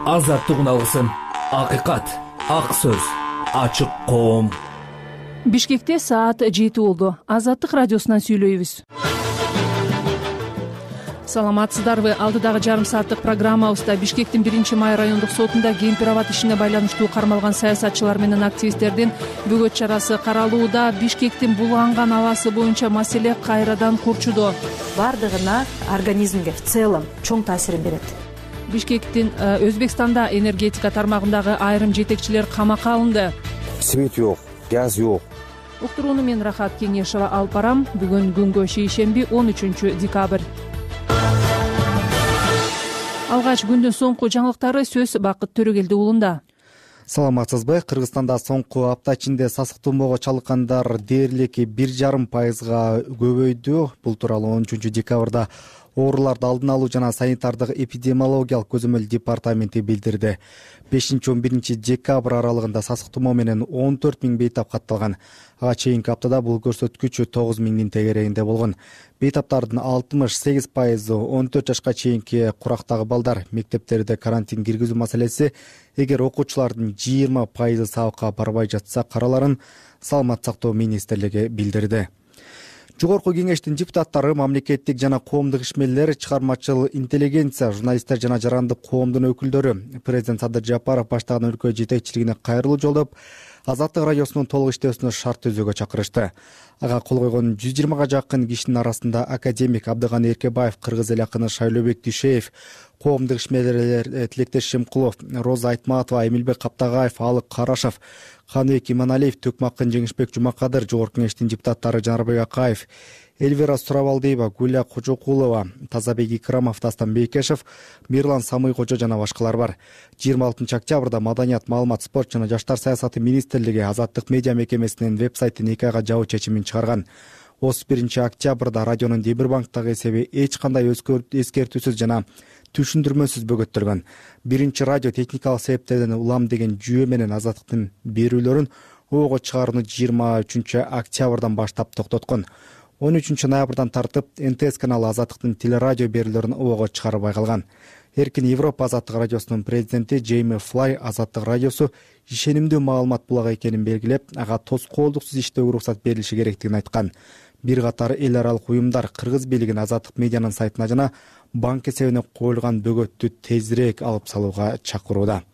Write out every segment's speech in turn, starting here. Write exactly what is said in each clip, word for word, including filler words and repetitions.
азаттыгын алгысың. Акыйкат, ак сөз, ачык коом. Бишкекте саат жети болду. Азаттык радиосунан сүйлөйбүз. Саламатсыздарбы? Алдыдагы жарым сааттык программабызда Бишкектин биринчи май райондук сотунда кемпир-абад ишине байланыштуу кармалган саясатчылар менен активисттердин бөгөт чарасы каралууда. Бишкектин булганган абасы боюнча маселе кайрадан курчудо. Бардыгына организмге в целом чоң таасирин берет. Бишкектин Өзбекстанда энергетика тармагындагы айрым жетекчилер камакка алынды. Свет жок, газ жок. Уктурууну мен Рахат Кеңешова алып барам. Бүгүн күнгө шейшемби он үчүнчү декабрь. Алгач күндүн соңку жаңылыктары сөз Бакыт Төрөгелди уулунда. Саламатсызбы? Кыргызстанда соңку апта ичинде сасык тумоого чалдыккандар дээрлик бир жарым пайызга көбөйдү. Бул тууралуу он үчүнчү декабрда ооруларды алдын алуу жана санитардык эпидемиологиялык көзөмөл департаменти билдирди. бешинчи он биринчи декабрь аралыгында сасык тумоо менен он төрт миң бейтап катталган. Ага чейинки аптада бул көрсөткүч тогуз миңдин тегерегинде болгон. Бейтаптардын алтымыш сегиз пайызы он төрт жашка чейинки курактагы балдар. Мектептерде карантин киргизүү маселеси эгер окуучулардын жыйырма пайызы сабакка барбай жатса караларын Саламат сактоо министрлиги билдирди. Жогорку кеңештин депутаттары, мамлекеттик жана коомдук ишмерлер, чыгармачыл интеллигенция, журналисттер жана жарандык коомдун өкүлдөрү президент Садыр Жапаров баштаган өлкө жетекчилигине кайрылуу жолдоп, Азаттык радиосунун толук иштөөсүнө шарт түзүүгө чакырышты. Ага кол койгон жүз жыйырмага жакын кишинин арасында академик Абдыганы Эркебаев, кыргыз эл акыны Шайлообек Дүйшеев, коомдук ишмерлер Тилектеш Шемкулов, Роза Айтматова, Эмилбек Каптагаев, Алык Карашев, Каныбек Иманалиев, Төкмакын Жеңишбек Жумакадыр, Жогорку кеңештин депутаттары Жанарбек Акаев, Эльвира Сурабалдиева, Гүлия Кожокулова, Тазабек Икрамов, Дастан Бейкешев, Мирлан Самый Кожо жана башкалар бар. жыйырма алтынчы октябрда Маданият, маалымат, спорт жана жаштар саясаты министрлиги Азаттык медиа мекемесинин веб-сайтын эки айга жабуу чечимин чыгарган. отуз биринчи октябрда радионун Демирбанктагы эсеби эч кандай эскертүүсүз жана түшүндүрмөсүз бөгөттөлгөн. Биринчи радио техникалык себептерден улам деген жүйө менен Азаттыктын берүүлөрүн оого чыгарууну жыйырма үчүнчү октябрдан баштап токтоткон. он үчүнчү ноябрдан тартып эн тэ эс каналы Азаттыктын телерадио берүүлөрүн оого чыгарбай калган. Эркин Европа Азаттык радиосунун президенти Джейми Флай Азаттык радиосу ишенимдүү маалымат булагы экенин белгилеп, ага тоскоолдуксуз иштөөгө уруксат берилиши керектигин айткан. Бир катар эл аралык уюмдар кыргыз бийлигин Азаттык медианын сайтына жана банк эсебине коюлган бөгөттү тезирээк алып салууга чакырууда.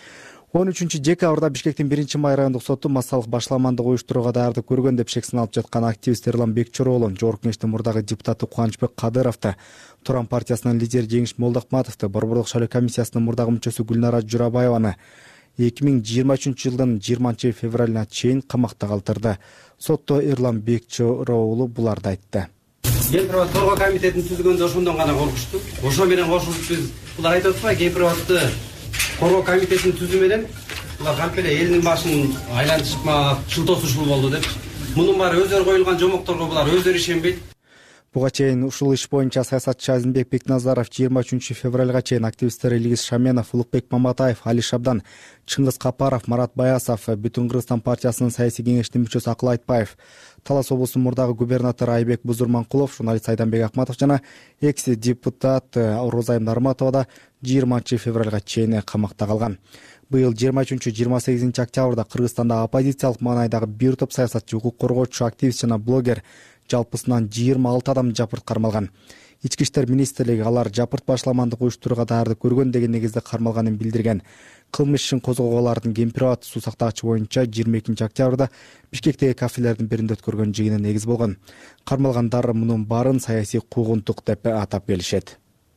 он үчүнчү декабрда Бишкектин биринчи май райондук соту массалык башламандык уюштурууга даярдык көргөн деп шексин алып жаткан активист Эрлан Бекчороолу, Жогорку кеңештин мурдагы депутаты Кубанычбек Кадыровду, Туран партиясынын лидери Жеңиш Молдокматовду, Борборлук шайлоо комиссиясынын мурдагы мүчөсү Гүлнара Журабаеваны эки миң жыйырма үчүнчү жылдын жыйырманчы февралына чейин камакта калтырды. Сотто Эрлан Бекчороолу буларды айтты. Кемпир-абад торгоо комитетин түзгөндө ошондон гана коркуштук. Ошо менен кошулуп биз булар айтып атпайбы, кемпир-абадты коргоо комитетин түзүү менен булар кампеле элдин башын айлантышма, шылтоосу ушул болду деп. Мунун баары өздөрү коюлган жомокторго булар өздөрү ишенбейт. Буга чейин ушул иш боюнча саясатчы Азимбек Бекназаров, жыйырма үчүнчү февралга чейин активисттер Илгиз Шаменов, Улукбек Маматаев, Али Шабдан, Чыңгыз Капаров, Марат Баясов, Бүтүн Кыргызстан партиясынын саясий кеңештин мүчөсү Акыл Айтбаев, Талас облусунун мурдагы губернатору Айбек Бузурманкулов, журналист Айданбек Акматов жана экс депутат Розайым Нарматова да жыйырманчы февралга чейин камакта калган. Быйыл жыйырма үчүнчү жыйырма сегизинчи октябрда Кыргызстанда оппозициялык маанайдагы бир топ саясатчы, укук коргоочу, активист жана блогер жалпысынан жыйырма алты адам жапырт кармалган. Ички иштер министрлиги алар жапырт башламандык уюштурууга даярдык көргөн деген негизде кармалганын билдирген. Кылмыш ишин козгогоолардын кемпир-абад суу сактагычы боюнча жыйырма экинчи октябрда Бишкектеги кафелердин биринде өткөргөн жыйыны негиз болгон. Кармалгандар мунун баарын саясий куугунтук деп атап келишет.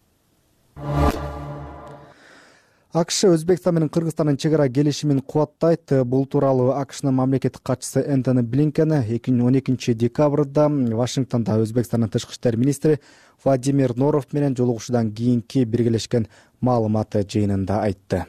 АКШ Өзбекстан менен Кыргызстандын чек ара келишимин кубаттайт. Бул тууралуу АКШнын мамлекеттик катчысы Энтони Блинкен эки миң он экинчи декабрда Вашингтондо Өзбекстандын тышкы иштер министри Владимир Норов менен жолугушуудан кийинки биргелешкен маалымат жыйынында айтты.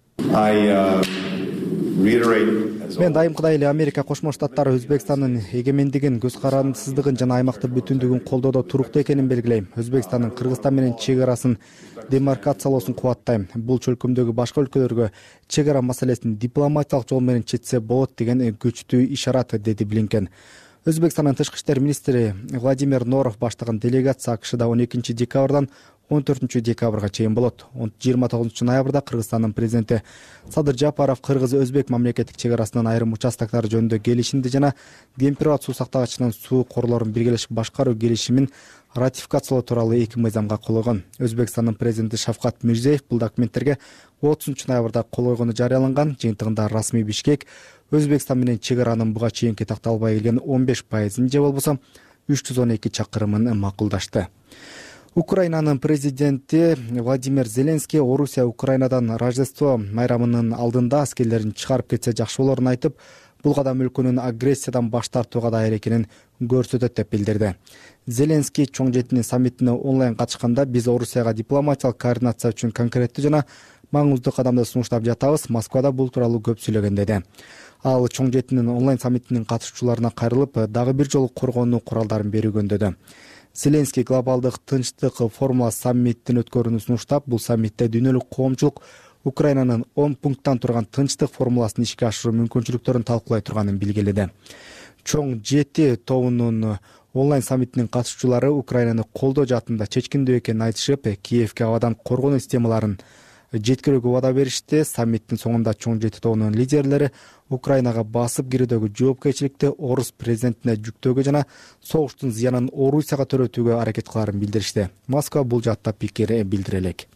Мен дайымкыдай эле Америка Кошмо Штаттары Өзбекстандын эгемендигин, көз карандысыздыгын жана аймактык бүтүндүгүн колдоодо туруктуу экенин белгилейм. Өзбекстандын Кыргызстан менен чек арасын демаркациялоосун кубаттайм. Бул чөлкөмдөгү башка өлкөлөргө чек ара маселесин дипломатиялык жол менен чечсе болот деген күчтүү ишарат, деди Блинкен. Өзбекстандын тышкы иштер министри Владимир Норов баштаган делегация АКШда он экинчи декабрдан он төртүнчү декабрга чейин болот. жыйырма тогузунчу ноябрда Кыргызстандын президенти Садыр Жапаров кыргыз-өзбек мамлекеттик чек арасынын айрым участоктары жөнүндө келишимди жана Кемпир-Абад суу сактагычынын суу корлорун биргелешип башкаруу келишимин ратификациялоо тууралуу эки мыйзамга кол койгон. Өзбекстандын президенти Шавкат Мирзиеев бул документтерге отузунчу ноябрда кол койгону жарыяланган. Жыйынтыгында расмий Бишкек Өзбекстан менен чек аранын буга чейинки такталбай келген он беш пайызын же болбосо үч жүз он эки чакырымын макулдашты. Украинанын президенти Владимир Зеленский Орусия Украинадан Рождество майрамынын алдында аскерлерин чыгарып кетсе жакшы болорун айтып, бул кадам өлкөнүн агрессиядан баш тартууга даяр экенин көрсөтөт деп билдирди. Зеленский чоң жетинин саммитине онлайн катышканда биз Орусияга дипломатиялык координация үчүн конкреттүү жана маңыздуу кадамды сунуштап жатабыз. Москвада бул тууралуу көп сүйлөгөн деди. Ал чоң жетинин онлайн саммитинин катышуучуларына кайрылып, дагы бир жолу коргонуу куралдарын берүүгө үндөдү. Зеленский глобалдык тынчтык формула саммитин өткөрүүнү сунуштап, бул саммитте дүйнөлүк коомчулук Украинанын он пункттан турган тынчтык формуласын ишке ашыруу мүмкүнчүлүктөрүн талкуулай турганын билгеледи. Чоң жети тобунун онлайн саммитинин катышуучулары Украинаны колдоо жаатында чечкиндүү экенин айтышып, Киевке абадан коргонуу системаларын жеткирүүгө убада беришти. Саммиттин соңунда чоң жети тобунун лидерлери Украинага басып кирүүдөгү жоопкерчиликти орус президентине жүктөөгө жана согуштун зыянын Орусияга төрөтүүгө аракет кыларын билдиришти. Москва бул жаатта пикир билдире элек.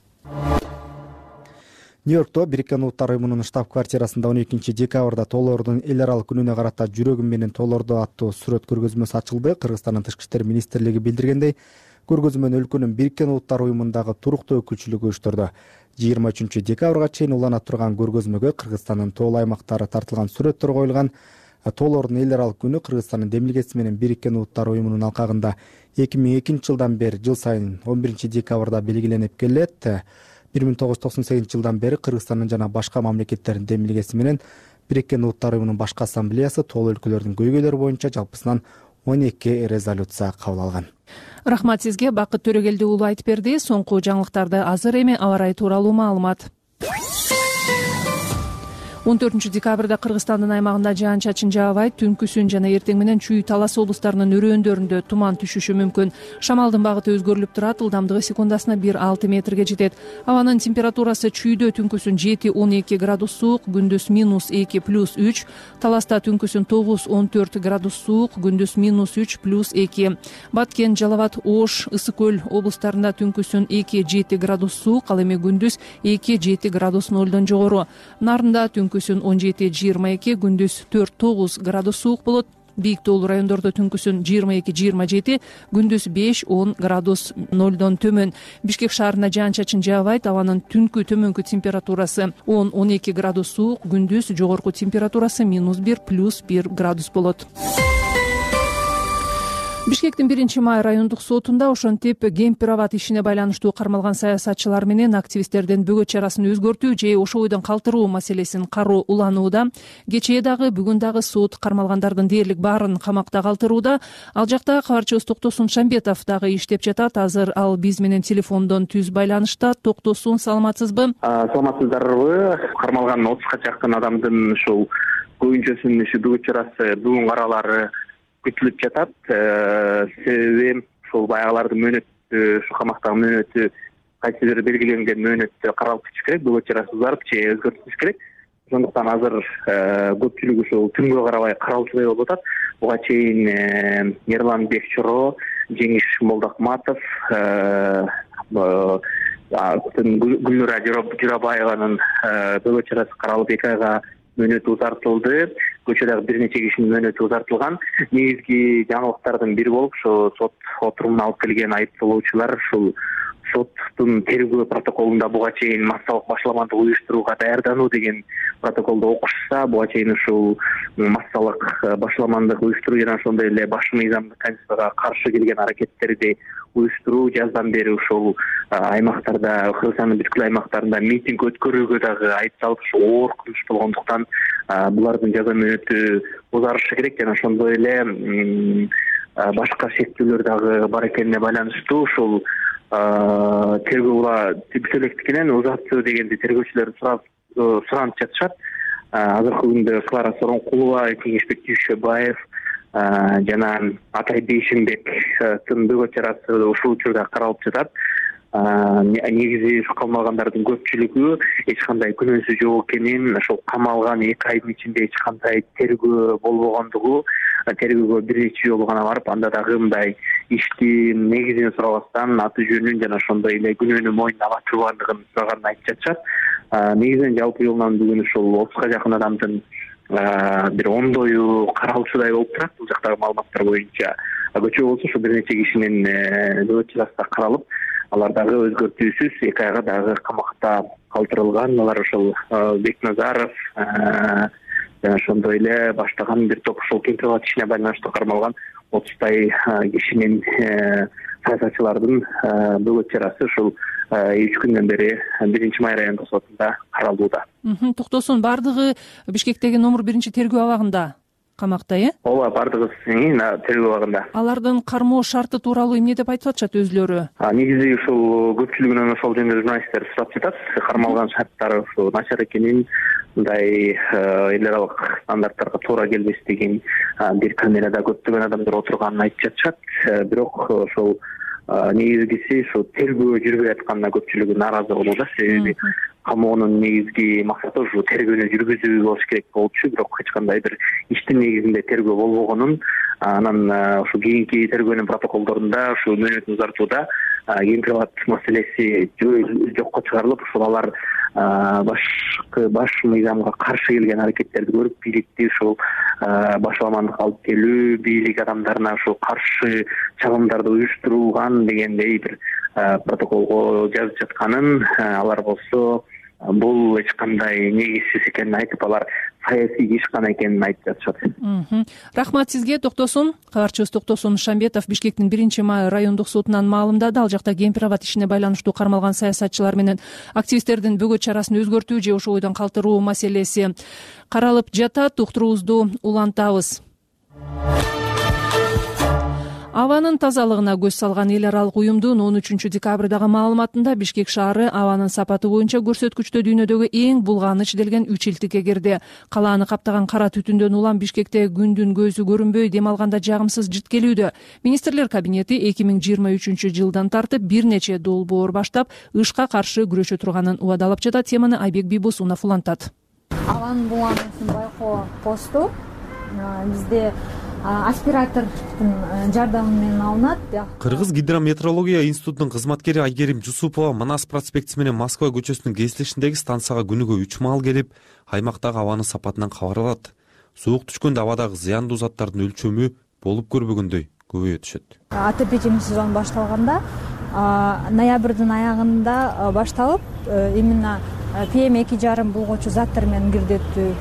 Нью-Йоркто Бириккен Улуттар уюмунун штаб-квартирасында он экинчи декабрда тоолордун эл аралык күнүнө карата жүрөгүм менен тоолорду аттуу сүрөт көргөзмөсү ачылды. Кыргызстандын тышкы иштер министрлиги билдиргендей, көргөзмөнү өлкөнүн Бириккен Улуттар уюмундагы туруктуу өкүлчүлүгү уюштурду. жыйырма үчүнчү декабрга чейин улана турган көргөзмөгө Кыргызстандын тоол аймактары тартылган сүрөттөр коюлган. Тоолордун эл аралык күнү Кыргызстандын демилгеси менен Бириккен Улуттар уюмунун алкагында эки миң экинчи жылдан бери жыл сайын он биринчи декабрда белгиленип келет. бир миң тогуз жүз токсон сегизинчи жылдан бери Кыргызстандын жана башка мамлекеттердин демилгеси менен Бириккен Улуттар уюмунун башкы ассамблеясы тоол өлкөлөрдүн көйгөйлөрү боюнча жалпысынан он эки резолюция кабыл алган. Рахмат сизге. Бакыт Төрөгелди уулу айтып берди. Соңку жаңылыктарды азыр эми аба ырайы тууралуу маалымат. он төртүнчү декабрда Кыргызстандын аймагында жаан-чачын жаабайт, түнкүсүн жана эртең менен Чүй Талас облустарынын өрөөндөрүндө туман түшүшү мүмкүн. Шамалдын багыты өзгөрүлүп турат, ылдамдыгы секундасына бир алты метрге жетет. Абанын температурасы Чүйдө түнкүсүн жети он эки градус суук, күндүз минус эки плюс үч, Таласта түнкүсүн тогуз он төрт градус суук, күндүз минус үч плюс эки. Баткен, Жалал абад, Ош, Ысык көл облустарында түнкүсүн эки жети градус суук, ал эми күндүз эки жети градус нолдон жогору. Нарында түнкүсүн он жети жыйырма эки, күндүз төрт тогуз градус суук болот. Бийик тоолуу райондордо түнкүсүн жыйырма эки жыйырма жети, күндүз беш он градус нолдон төмөн. Бишкек шаарында жаан-чачын жаабайт, абанын түнкү төмөнкү температурасы он он эки градус суук, күндүз жогорку температурасы минус бир плюс бир градус болот. Бишкектин биринчи май райондук сотунда ошентип Кемпир-Абад ишине байланыштуу кармалган саясатчылар менен активисттердин бөгөт чарасын өзгөртүү же ошо бойдон калтыруу маселесин кароо уланууда. Кечээ дагы бүгүн дагы сот кармалгандардын дээрлик баарын камакта калтырууда. Ал жакта кабарчыбыз Токтосун Шамбетов дагы иштеп жатат. Азыр ал биз менен телефондон түз байланышта. Токтосун, саламатсызбы? Саламатсыздарбы? Кармалган отузга жакын адамдын ушул көбүнчөсүнүн ушу бөгөт чарасы бүгүн каралары күтүлүп жатат. Себеби ушул баягылардын мөөнөтү, ушу камактагы мөөнөтү кайсы бир белгиленген мөөнөттө каралып кетиш керек, бөгөт чарасы узарып же өзгөртүлүш керек. Ошондуктан азыр көпчүлүк ушул түнгө карабай каралуучудай болуп атат. Буга чейин Ерланбек Чоро, Жеңиш Молдокматов, Гүлнура Журабаеванын бөгөт чарасы каралып эки айга мөөнөтү узартылды. Көчөдөгү бир нече кишинин мөөнөтү узартылган. Негизги жаңылыктардын бири болуп, ошо сот отурумуна алып келген айыпталуучулар ушул соттун тергөө протоколунда буга чейин массалык башламандык уюштурууга даярдануу деген протоколду окушса, буга чейин ушул массалык башламандык уюштуруу жана ошондой эле баш мыйзамдык конституцияга каршы келген аракеттерди уюштуруу, жаздан бери ушул аймактарда, Кыргызстандын бүткүл аймактарында митинг өткөрүүгө дагы айыпталып, ушул оор кылмыш болгондуктан булардын жаза мөөнөтү узарышы керек жана ошондой эле башка шектүүлөр дагы бар экенине байланыштуу ушул тергөө бүтөлектикинен узатуу дегенди тергөөчүлөр суранып жатышат. Азыркы күндө Клара Соронкулова, Кеңешбек Дүйшөбаев жана Атай Бейшимбектин бөгөт чарасы ушул учурда каралып жатат. негизи ушу камалгандардын көпчүлүгү эч кандай күнөөсү жок экенин, ошол камалган эки айдын ичинде эч кандай тергөө болбогондугу, тергөөгө бир нече жолу гана барып, анда дагы мындай иштин негизин сурабастан аты жөнүн жана ошондой эле күнөөнү мойнуна ала тургандыгын сураганын айтып жатышат. Негизинен жалпы жылынан бүгүн ушул отузга жакын адамдын бир ондою каралчудай болуп турат бул жактагы маалыматтар боюнча. Көчө болсо ушу бир нече кишинин нөөт жазасында каралып, алар дагы өзгөртүүсүз эки айга дагы камакта калтырылган. Алар ошол Бекназаров жана ошондой эле баштаган бир топ ушул Кемпирабад ишине байланыштуу кармалган отуздай кишинин саясатчылардын бөгөт чарасы ушул үч күндөн бери биринчи май райондук сотунда каралууда. Токтосун бардыгы Бишкектеги номер биринчи тергөө абагында камакта, э? Ооба, бардыгы тергөө абагында. Алардын кармоо шарты тууралуу эмне деп айтып атышат өзүлөрү? Негизи ушул көпчүлүгүнөн ошол жөнүндө журналисттер сурап жатат. Кармалган шарттары ушу начар экенин, мындай эл аралык стандарттарга туура келбестигин, бир камерада көптөгөн адамдар отурганын айтып жатышат. Бирок ошол негизгиси ушу тергөө жүрбөй атканына көпчүлүгү нааразы болууда. Себеби камоонун негизги максаты ушу тергөөнү жүргүзүү болуш керек болчу, бирок эч кандай бир иштин негизинде тергөө болбогонун, анан ушу кийинки тергөөнүн протоколдорунда ушу мөөнөтүн узартууда Кемпирабад маселеси жокко чыгарылып, ушул алар башкы баш мыйзамга каршы келген аракеттерди көрүп, бийликти ушул башаламандыкка алып келүү, бийлик адамдарына ушул каршы чагымдарды уюштурулган дегендей бир протоколго жазып жатканын, алар болсо бул эч кандай негизсиз экенин айтып, алар саясий иш гана экенин айтып жатышат. Рахмат сизге, Токтосун. Кабарчыбыз Токтосун Шамбетов Бишкектин биринчи май райондук сотунан маалымдады. Ал жакта Кемпирабад ишине байланыштуу кармалган саясатчылар менен активисттердин бөгөт чарасын өзгөртүү же ошол бойдон калтыруу маселеси каралып жатат. Уктуруубузду улантабыз. Абанын тазалыгына көз салган эл аралык уюмдун он үчүнчү декабрдагы маалыматында Бишкек шаары абанын сапаты боюнча көрсөткүчтө дүйнөдөгү эң булганыч делген үч илтикке кирди. Калааны каптаган кара түтүндөн улам Бишкекте күндүн көзү көрүнбөй дем алганда жагымсыз жыт келүүдө. Министрлер кабинети эки миң жыйырма үчүнчү жылдан тартып бир нече долбоор баштап ышка каршы күрөшө турганын убадалап жатат. Теманы Айбек Бийбосунов улантат. Абанын булгануусун байкоо посту бизде аспиратордун жардамы менен алынат. Кыргыз гидрометеорология институтунун кызматкери Айгерим Жусупова Манас проспектиси менен Москва көчөсүнүн кесилишиндеги станцияга күнүгө үч маал келип, аймактагы абанын сапатынан кабар алат. Суук түшкөндө абадагы зыяндуу заттардын өлчөмү болуп көрбөгөндөй көбөйө түшөт. АТП сезон башталганда ноябрдын аягында башталып, именно пи эм эки жарым булгоочу заттар менен кирдеттүү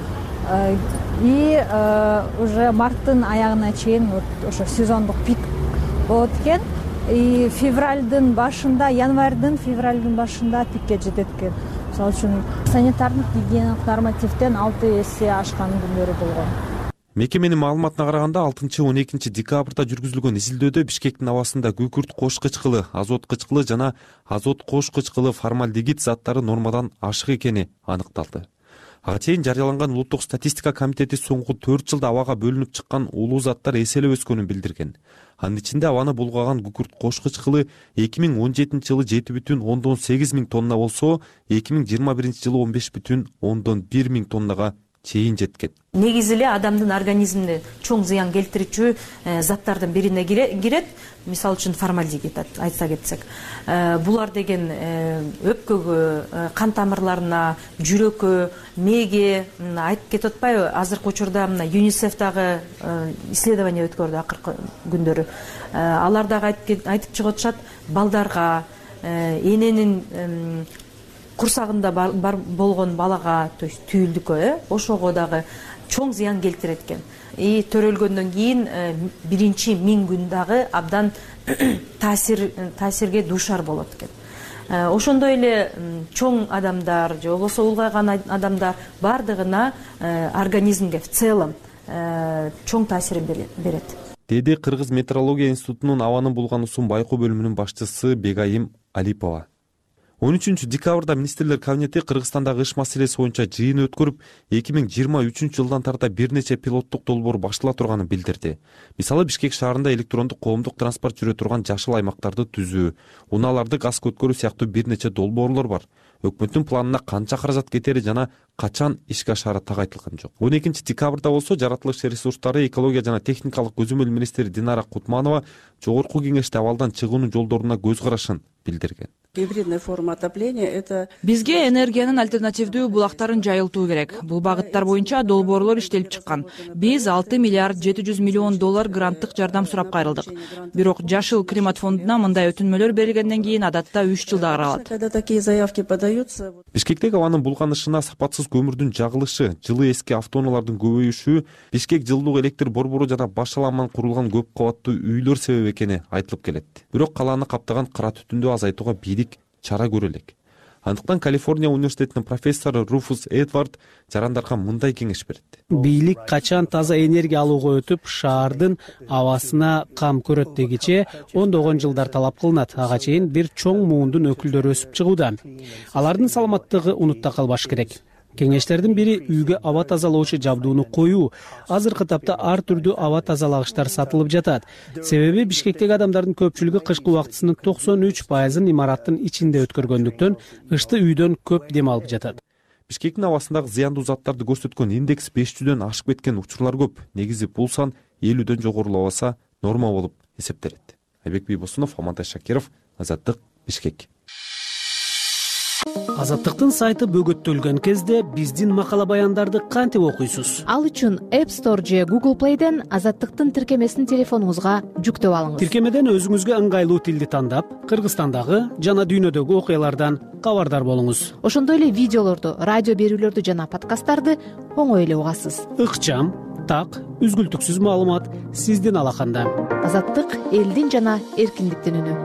и уже марттын аягына чейин ошо сезондук пик болот экен. И февралдын башында, январдын февралдын башында пикке жетет экен. Мисалы үчүн санитардык гигиеналык нормативден алты эсе ашкан күндөрү болгон. Мекеменин маалыматына караганда алтынчы он экинчи декабрда жүргүзүлгөн изилдөөдө Бишкектин абасында күкүрт кош кычкылы, азот кычкылы жана азот кош кычкылы формальдегид заттары нормадан ашык экени аныкталды. Ага чейин жарыяланган улуттук статистика комитети соңку төрт жылда абага бөлүнүп чыккан улуу заттар эселеп өскөнүн билдирген. Анын ичинде абаны булгаган күкүрт кош кычкылы эки миң он жетинчи жылы жети бүтүн ондон сегиз миң тонна болсо, эки миң жыйырма биринчи жылы он беш бүтүн ондон бир миң тоннага чейин жеткен. Негизи эле адамдын организмине чоң зыян келтирүүчү заттардын бирине кирет. Мисалы үчүн формальдегид айтса кетсек. Булар деген өпкөгө, кан тамырларына, жүрөккө, мээге айтып кетип атпайбы? Азыркы учурда мына ЮНИСЕФ дагы исследование өткөрдү акыркы күндөрү. Алар дагы айтып чыгып атышат, балдарга, эненин курсагында бар болгон балага, то есть түйүлдүккө, ошого дагы чоң зыян келтирет экен. И төрөлгөндөн кийин биринчи миң күн дагы абдан таасир таасирге дуушар болот экен. Ошондой эле чоң адамдар же болбосо улгайган адамдар бардыгына организмге в целом чоң таасирин берет. Деди Кыргыз метеорология институтунун абанын булгануусун байкоо бөлүмүнүн башчысы Бегайым Алипова. он үчүнчү декабрда министрлер кабинети Кыргызстандагы иш маселеси боюнча жыйын өткөрүп, эки миң жыйырма үчүнчү жылдан тарта бир нече пилоттук долбоор баштала турганын билдирди. Мисалы, Бишкек шаарында электрондук коомдук транспорт жүрө турган жашыл аймактарды түзүү, унааларды газга өткөрүү сыяктуу бир нече долбоорлор бар. Өкмөттүн планына канча каражат кетери жана качан ишке ашаары так айтылган жок. он экинчи декабрда болсо жаратылыш ресурстары, экология жана техникалык көзөмөл министри Динара Кутманова жогорку кеңеште абалдан чыгуунун жолдоруна көз карашын билдирген. Гибридная форма отопления — это бизге энергиянын альтернативдүү булактарын жайылтуу керек. Бул багыттар боюнча долбоорлор иштелип чыккан. Биз алты миллиард жети жүз миллион доллар гранттык жардам сурап кайрылдык. Бирок Жашыл климат фондуна мындай өтүнмөлөр берилгенден кийин адатта үч жылда каралат. когда такие заявки подаются. Бишкектеги абанын булганышына сапатсыз көмүрдүн жагылышы, жылы эски автоунаалардын көбөйүшү, Бишкек жылдуу электр борбору жана башаламан курулган көп кабаттуу үйлөр себеп экени айтылып келет. Бирок калааны каптаган кара түтүндү азайтууга бийлик чара көрө элек. Андыктан Калифорния университетинин профессору Руфус Эдвард жарандарга мындай кеңеш берет. Бийлик качан таза энергия алууга өтүп, шаардын абасына кам көрөт дегиче ондогон жылдар талап кылынат. Ага чейин бир чоң муундун өкүлдөрү өсүп чыгууда. Алардын саламаттыгы унутта калбаш керек. Кеңештердин бири үйгө аба тазалоочу жабдууну коюу. Азыркы тапта ар түрдүү аба тазалагычтар сатылып жатат. Себеби Бишкектеги адамдардын көпчүлүгү кышкы убактысынын токсон үч пайызын имараттын ичинде өткөргөндүктөн ышты үйдөн көп дем алып жатат. Бишкектин абасындагы зыяндуу заттарды көрсөткөн индекс беш жүздөн ашып кеткен учурлар көп. Негизи бул сан элүүдөн жогорулабаса норма болуп эсептелет. Айбек Бийбосунов, Амантай Шакиров, Азаттык, Бишкек. Азаттыктын сайты бөгөттөлгөн кезде биздин макала баяндарды кантип окуйсуз? Ал үчүн App Store же Google Play'ден Азаттыктын тиркемесин телефонуңузга жүктөп алыңыз. Тиркемеден өзүңүзгө ыңгайлуу тилди тандап, Кыргызстандагы жана дүйнөдөгү окуялардан кабардар болуңуз. Ошондой эле видеолорду, радио берүүлөрдү жана подкасттарды оңой эле угасыз. Ыкчам, так, үзгүлтүксүз маалымат сиздин алаканда. Азаттык элдин жана эркиндиктин үнү.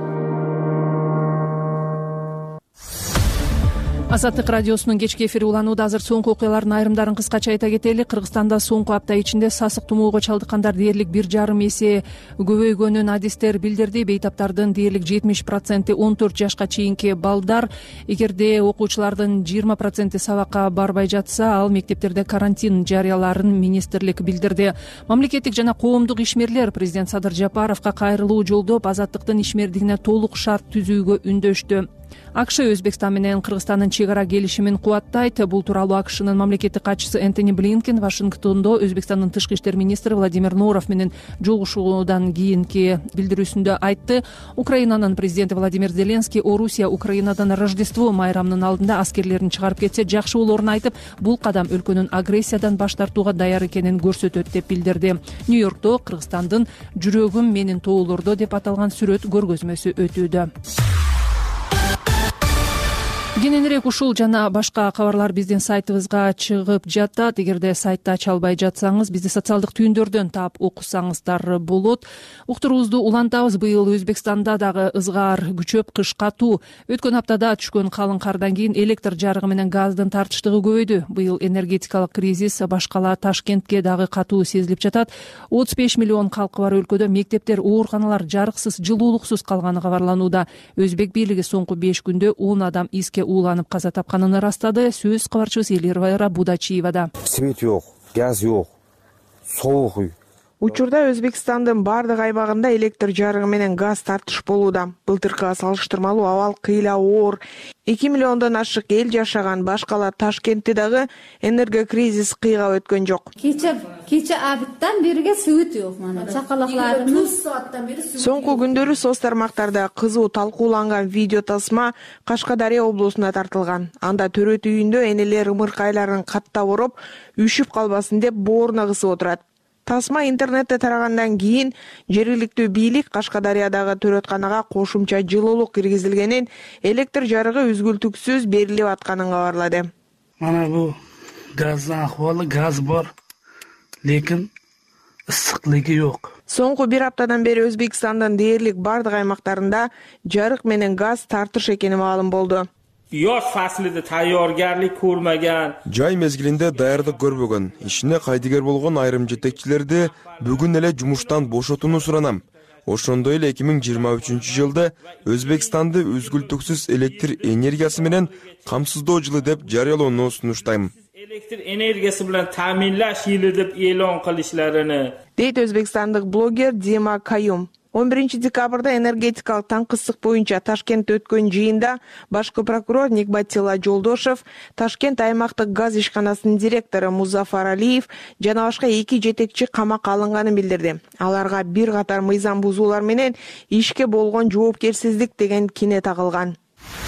Азаттык радиосунун кечки эфири уланууда. Азыр соңку окуялардын айрымдарын кыскача айта кетели. Кыргызстанда соңку апта ичинде сасык тумоого чалдыккандар дээрлик бир жарым эсе көбөйгөнүн адистер билдирди. Бейтаптардын дээрлик жетимиш проценти он төрт жашка чейинки балдар. Эгерде окуучулардын жыйырма проценти сабакка барбай жатса, ал мектептерде карантин жарыяларын министрлик билдирди. Мамлекеттик жана коомдук ишмерлер президент Садыр Жапаровго кайрылуу жолдоп, азаттыктын ишмердигине толук шарт түзүүгө үндөштү. АКШ Өзбекстан менен Кыргызстандын чек ара келишимин кубаттайт. Бул тууралуу АКШнын мамлекеттик катчысы Энтони Блинкен Вашингтондо Өзбекстандын тышкы иштер министри Владимир Норов менен жолугушуудан кийинки билдирүүсүндө айтты. Украинанын президенти Владимир Зеленский Орусия Украинадан Рождество майрамынын алдында аскерлерин чыгарып кетсе жакшы болоорун айтып, бул кадам өлкөнүн агрессиядан баш тартууга даяр экенин көрсөтөт деп билдирди. Нью-Йоркто Кыргызстандын жүрөгүм менин тоолордо деп аталган сүрөт көргөзмөсү өтүүдө. Кененирээк ушул жана башка кабарлар биздин сайтыбызга чыгып жатат. Эгерде сайтты ача албай жатсаңыз, бизди социалдык түйүндөрдөн таап окусаңыздар болот. Уктуруубузду улантабыз. Быйыл Өзбекстанда дагы ызгаар күчөп, кыш катуу. Өткөн аптада түшкөн калың кардан кийин электр жарыгы менен газдын тартыштыгы көбөйдү. Быйыл энергетикалык кризис башкала Ташкентке дагы катуу сезилип жатат. отуз беш миллион калкы бар өлкөдө мектептер, ооруканалар жарыксыз, жылуулуксуз калганы кабарланууда. Өзбек бийлиги соңку беш күндө он адам иске ууланып каза тапканын ырастады. Сөз кабарчыбыз Элирвайра Будачиевада. Свет жок, газ жок, соок үй. Учурда Өзбекстандын бардык аймагында электр жарыгы менен газ тартыш болууда. Былтыркыга салыштырмалуу абал кыйла оор. эки миллиондон ашык эл жашаган башкала Ташкентте дагы энерго кризис кыйгап өткөн жок. Кече кече абыттан бериге свет жок, мана чакалакларыбыз сааттан бери. Соңку күндөрү соц тармактарда кызуу талкууланган видео тасма Кашкадария облусуна тартылган. Анда төрөт үйүндө энелер ымыркайларын каттап ороп, үшүп калбасын деп бооруна кысып отурат. Тасма интернетте тарагандан кийин жергиликтүү бийлик Кашкадариядагы төрөтканага кошумча жылуулук киргизилгенин, электр жарыгы үзгүлтүксүз берилип атканын кабарлады. Мана бул газдын акыбалы, газ бар, лекин ысыклыгы жок. Соңку бир аптадан бери Өзбекстандын дээрлик бардык аймактарында жарык менен газ тартыш экени маалым болду. Yoz faslida tayyorgarlik ko'rmagan, жай мезгилинде даярдык көрбөгөн, ишине кайдыгер болгон айрым жетекчилерди бүгүн эле жумуштан бошотууну суранам. ошондой эле эки миң жыйырма үчүнчү жылда Өзбекстанды үзгүлтүксүз электр энергиясы менен камсыздоо жылы деп жарыялоону сунуштайм. Elektr energiyasi bilan ta'minlash yili deb e'lon qilishlarini дейт өзбекстандык блогер Дима Каюм. он биринчи декабрда энергетикалык таңкысыздык боюнча Ташкентте өткөн жыйында башкы прокурор Никбатилла Жолдошев, Ташкент аймактык газ ишканасынын директору Музафар Алиев жана башка эки жетекчи камакка алынганын билдирди. Аларга бир катар мыйзам бузуулар менен ишке болгон жоопкерсиздик деген кине тагылган.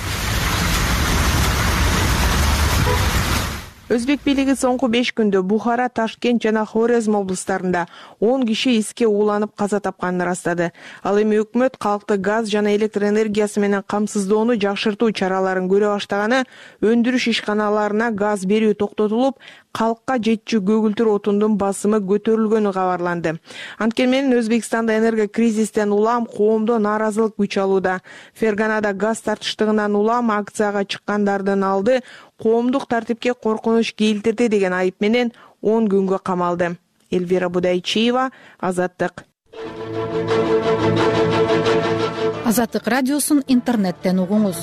Өзбек бийлиги соңку беш күндө Бухара, Ташкент жана Хорезм облустарында он киши иске ууланып каза тапканын ырастады. Ал эми өкмөт калкты газ жана электр энергиясы менен камсыздоону жакшыртуу чараларын көрө баштаганы, өндүрүш ишканаларына газ берүү токтотулуп, калкка жетчү көгүлтүр отундун басымы көтөрүлгөнү кабарланды. Анткени менен Өзбекстанда энерго кризистен улам коомдо нааразылык күч алууда. Ферганада газ тартыштыгынан улам акцияга чыккандардын алды коомдук тартипке коркунуч келтирди деген айып менен он күнгө камалды. Эльвира Будайчиева, Азаттык. Азаттык радиосун интернеттен угуңуз.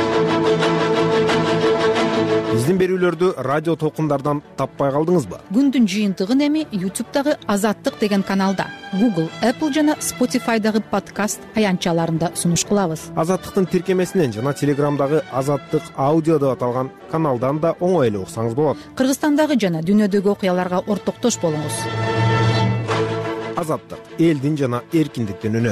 Биздин берүүлөрдү радио толкундардан таппай калдыңызбы? Күндүн жыйынтыгын эми ютубтагы Азаттык деген каналда, Google, Apple жана Spotify'дагы подкаст аянтчаларында сунуш кылабыз. Азаттыктын тиркемесинен жана Телеграмдагы Азаттык аудио деп аталган каналдан да оңой эле уксаңыз болот. Кыргызстандагы жана дүйнөдөгү окуяларга ортоктош болуңуз. Азаттык — элдин жана эркиндиктин үнү.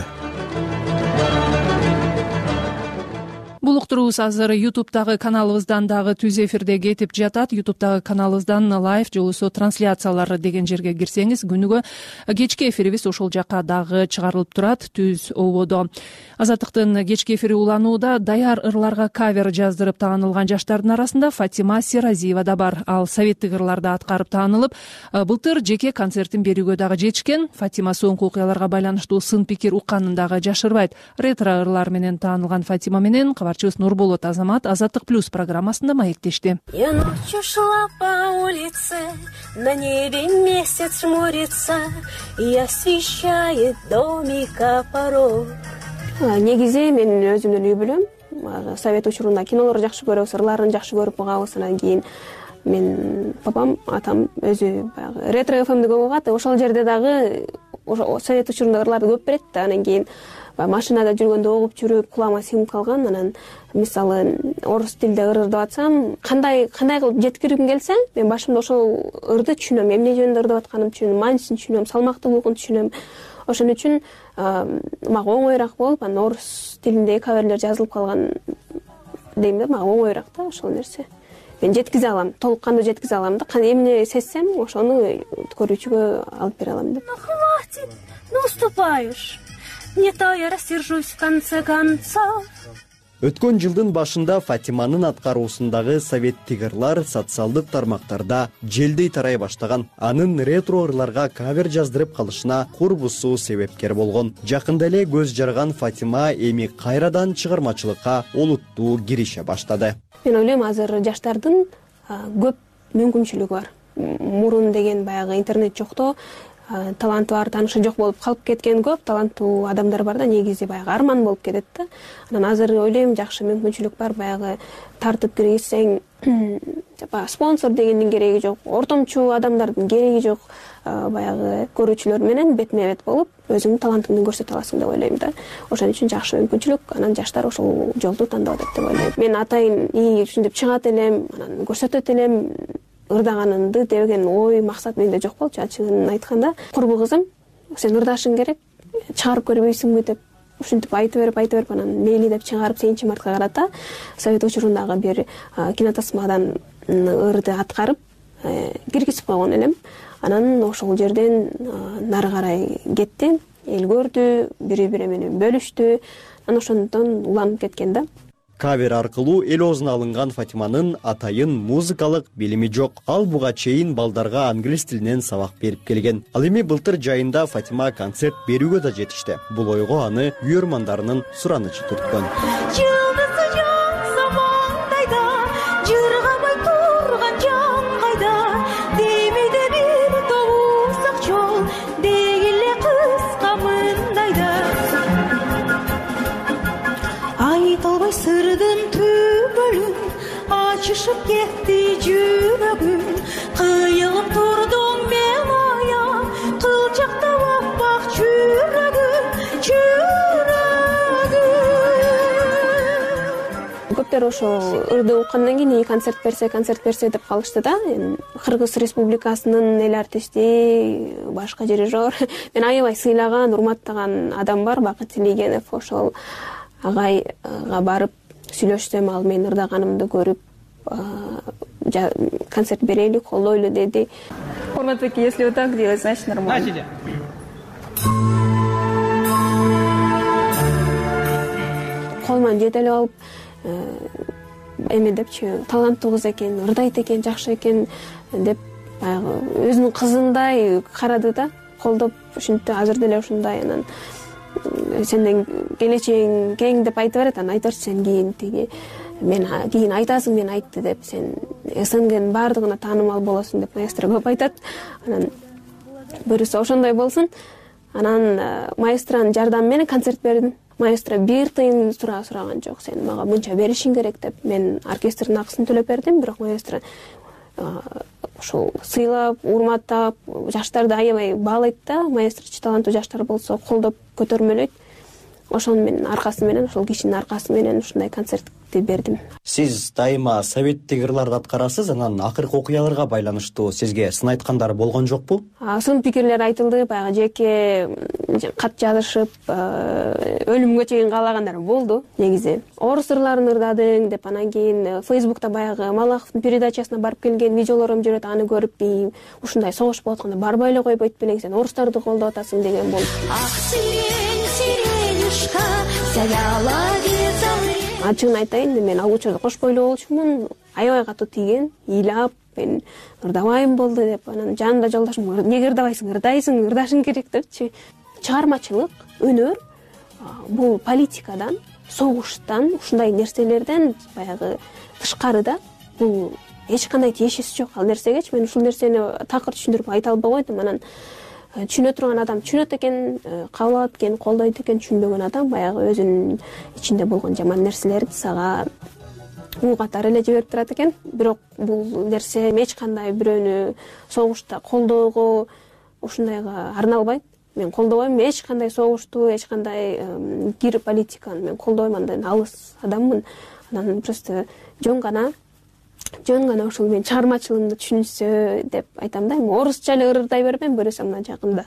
Бул уктуруубуз азыр ютубтагы каналыбыздан дагы түз эфирде кетип жатат. ютубтагы каналыбыздан лайв же болбосо трансляциялар деген жерге кирсеңиз күнүгө кечки эфирибиз ошол жака дагы чыгарылып турат түз ободо. Азаттыктын кечки эфири уланууда даяр ырларга кавер жаздырып таанылган жаштардын арасында Фатима Серазиева да бар. Ал советтик ырларды аткарып таанылып, былтыр жеке концертин берүүгө дагы жетишкен. Фатима соңку окуяларга байланыштуу сын пикир укканын дагы жашырбайт. Ретро ырлар менен таанылган Фатима менен кабарчыбыз Нурболот Азамат Азаттык плюс программасында маектешти. Я ночью шла по улице, на небе месяц жмурится и освещает домика порог. Негизи мен өзүмдүн үй бүлөм совет учурунда кинолорду жакшы көрөбүз, ырларын жакшы көрүп багабыз. Анан кийин мен папам, атам өзү баягы ретро эф эмди көп угат. Ошол жерде дагы совет учурунда ырларды көп берет да. Анан кийин машинада жүргөндө угуп жүрүп кулагыма сиңип калган. Анан мисалы орус тилде ыр ырдап атсам, кандай кандай кылып жеткиргим келсе, мен башымда ошол ырды түшүнөм, эмне жөнүндө ырдап атканымды түшүнөм, мааниsin түшүнөм, салмактуулугун түшүнөм. Ошон үчүн мага оңоюраак болуп, анан орус тилинде каверлер жазылып калган дейм да, мага оңоюраак да ошол нерсе. Мен жеткизе алам, толук кандуу жеткизе алам да, кандай эмне сезсем, ошону көрүүчүгө алып бере алам да. Хватит, ну уступаешь. Не то я рассержусь в конце концов. Өткөн жылдын башында Фатиманын аткаруусундагы советтик ырлар социалдык тармактарда желдей тарай баштаган. Анын ретро ырларга кавер жаздырып калышына курбусу себепкер болгон. Жакында эле көз жарган Фатима эми кайрадан чыгармачылыкка олуттуу кирише баштады. Мен ойлойм, азыр жаштардын көп мүмкүнчүлүгү бар. Мурун деген баягы интернет жокто, таланты бар, таанышы жок болуп калып кеткен көп таланттуу адамдар бар да, негизи баягы арман болуп кетет да. Анан азыр ойлойм, жакшы мүмкүнчүлүк бар, баягы тартып киргизсең, спонсор дегендин кереги жок, ортомчу адамдардын кереги жок, баягы көрүүчүлөр менен бетме бет болуп, өзүңдүн талантыңды көрсөтө аласың деп ойлойм да. Ошон үчүн жакшы мүмкүнчүлүк, анан жаштар ошол жолду тандап атат деп ойлойм. Мен атайын ии ушинтип чыгат элем, анан көрсөтөт элем, ырдаганымды деген ой, максат менде жок болчу. Ачыгын айтканда, курбу кызым, сен ырдашың керек, чыгарып көрбөйсүңбү деп ушинтип айтып берип, айтып берип, анан мейли деп чыгарып сенчи мартка карата совет учурундагы бир кинотасмадан ырды аткарып киргизип койгон элем. Анан ошол жерден нары карай кетти, эл көрдү, бири-бири менен бөлүштү. Анан ошондон уланып кеткен да. Кавер аркылуу эл оозуна алынган Фатиманын атайын музыкалык билими жок. Ал буга чейин балдарга англис тилинен сабак берип келген. Ал эми былтыр жайында Фатима концерт берүүгө да жетишти. Бул ойго аны үйөрмандарынын суранычы түрткөн. түгілін, ачышып кетті жүрегім, қиылып тұрдым мен ая, қылжақтап аппақ жүрегім, жүрегім. Көптөр ошо ырды уккандан кийин концерт берсе, концерт берсе деп калышты да. Кыргыз Республикасынын эл артисти, башка жери жок. Мен аябай сыйлаган, урматтаган адам бар, Бакыт Тилегенов. Ошол агайга барып сүйлөшсөм, ал менин ырдаганымды көрүп, концерт берели, колдойлу деди. Урматбек, если вот так делать, значит нормально. Колман жетелеп алып, эме депчи, таланттуу кыз экен, ырдайт экен, жакшы экен деп баягы өзүнүн кызындай карады да, колдоп, ушинтип азыр деле ушундай, анан сенден келечегиң кең деп айтып берет, анан айтырчы сен кийин тиги мен кийин айтасың, мен айтты деп, сен СНГнын баардыгына таанымал болосуң деп маэстро көп айтат. Анан буюрса ошондой болсун. Анан маэстронун жардамы менен концерт бердим. Маэстро бир тыйын сураа сураган жок, сен мага мынча беришиң керек деп. Мен оркестрдин акысын төлөп бердим, бирок маэстро ошол сыйлап, урматтап, жаштарды аябай баалайт да. Маэстрочу таланттуу жаштар болсо колдоп көтөрмөлөйт. Ошонун менен аркасы менен, ошол кишинин аркасы менен ушундай концертти бердим. Сиз дайыма советтик ырларды аткарасыз, анан акыркы окуяларга байланыштуу сизге сын айткандар болгон жокпу? Сын пикирлер айтылды, баягы жеке кат жазышып, өлүмгө чейин каалагандар болду негизи. Орус ырларын ырдадың деп, анан кийин Фейсбукта баягы Малаховдун передачасына барып келген видеолорум жүрөт, аны көрүп, ушундай согуш болуп атканда барбай эле койбойт белең, сен орустарды колдоп атасың деген болду. Ачыгын айтайын, мен ал учурда кошпой эле болчумун, аябай катуу тийген, ыйлап, мен ырдабайм болду деп, анан жанымда жолдошум, эмнеге ырдабайсың, ырдайсың, ырдашың керек депчи. Чыгармачылык, өнөр бул политикадан, согуштан, ушундай нерселерден баягы тышкары да, бул эч кандай тиешеси жок ал нерсегечи. Мен ушул нерсени такыр түшүндүрүп айта албай койдум. Анан түшүнө турган адам түшүнөт экен, кабыл алат экен, колдойт экен, түшүнбөгөн адам баягы өзүнүн ичинде болгон жаман нерселерди сага уу катары эле жиберип турат экен. Бирок бул нерсе эч кандай бирөөнү согушта колдоого, ушундайга арналбайт. Мен колдобойм, эч кандай согушту, эч кандай кир политиканы мен колдобойм, андан алыс адаммын. Анан просто жөн гана жөн гана ушул мен чыгармачылыгымды түшүнсө деп айтам да. Орусча эле ырдай бербейм, көрөсөм мына жакында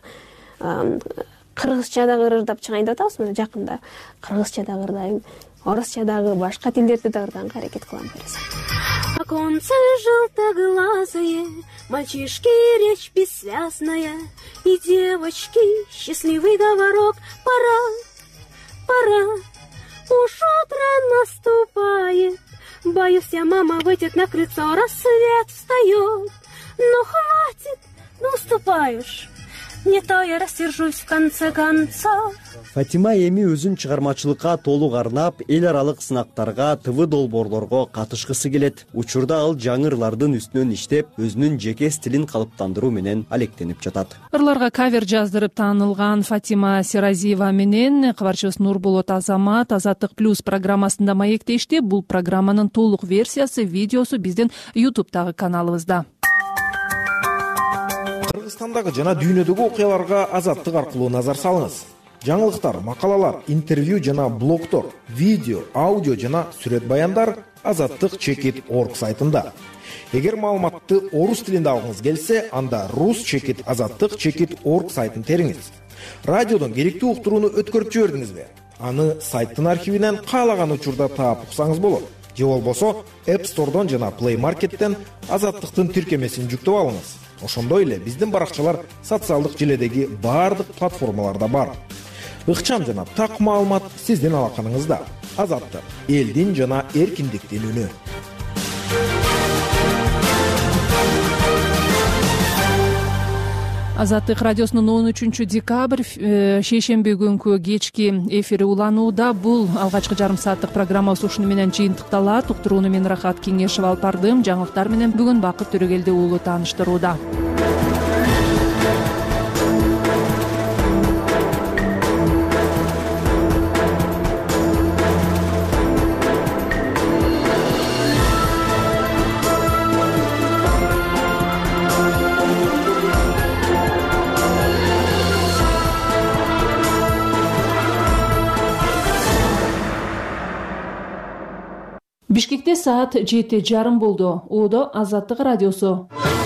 кыргызча дагы ырдап чыгайын деп атабыз, мына жакында кыргызча дагы ырдайм, орусча дагы, башка тилдерди да ырдаганга аракет кылам бересем. Оконце желтоглазое, мальчишки речь бессвязная, и девочки счастливый говорок. Пора, пора, уж утро наступает. Боюсь, я, мама, выйдет на крыльцо, рассвет встает. Ну хватит, ну уступаешь, не то я рассержусь в конце концов. Фатима эми өзүн чыгармачылыкка толук арнап, эл аралык сынактарга, ТВ долбоорлорго катышкысы келет. Учурда ал жаңы ырлардын үстүнөн иштеп, өзүнүн жеке стилин калыптандыруу менен алектенип жатат. Ырларга кавер жаздырып таанылган Фатима Серазиева менен кабарчыбыз Нурболот Азамат Азаттык плюс программасында маектешти. Бул программанын толук версиясы, видеосу биздин ютубтагы каналыбызда. Кыргызстандагы жана дүйнөдөгү окуяларга Азаттык аркылуу назар салыңыз. Жаңылыктар, макалалар, интервью жана блогтор, видео, аудио жана сүрөт баяндар азаттык чекит точка орг сайтында. Эгер маалыматты орус тилинде алгыңыз келсе, анда рус чекит азаттык чекит точка орг сайтын териңиз. Радиодон керектүү уктурууну өткөрүп жибердиңизби? Аны сайттын архивинен каалаган учурда таап уксаңыз болот. Же болбосо App Store'дон жана Play Market'тен азаттыктын тиркемесин жүктөп алыңыз. Ошондой эле биздин баракчалар социалдык желедеги баардык платформаларда бар. Ыкчам жана так маалымат сиздин алаканыңызда. Азаттык, элдин жана эркиндиктин үнү. Азаттык радиосунун он үчүнчү декабрь шейшемби күнкү кечки эфири уланууда. Бул алгачкы жарым сааттык программабыз ушуну менен жыйынтыкталат. Уктурууну мен Рахат Кеңешева алып бардым. Жаңылыктар менен бүгүн Бакыт Төрөгелди уулу тааныштырууда. Бишкекте саат жети жарым болду. Оодо Азаттык радиосу.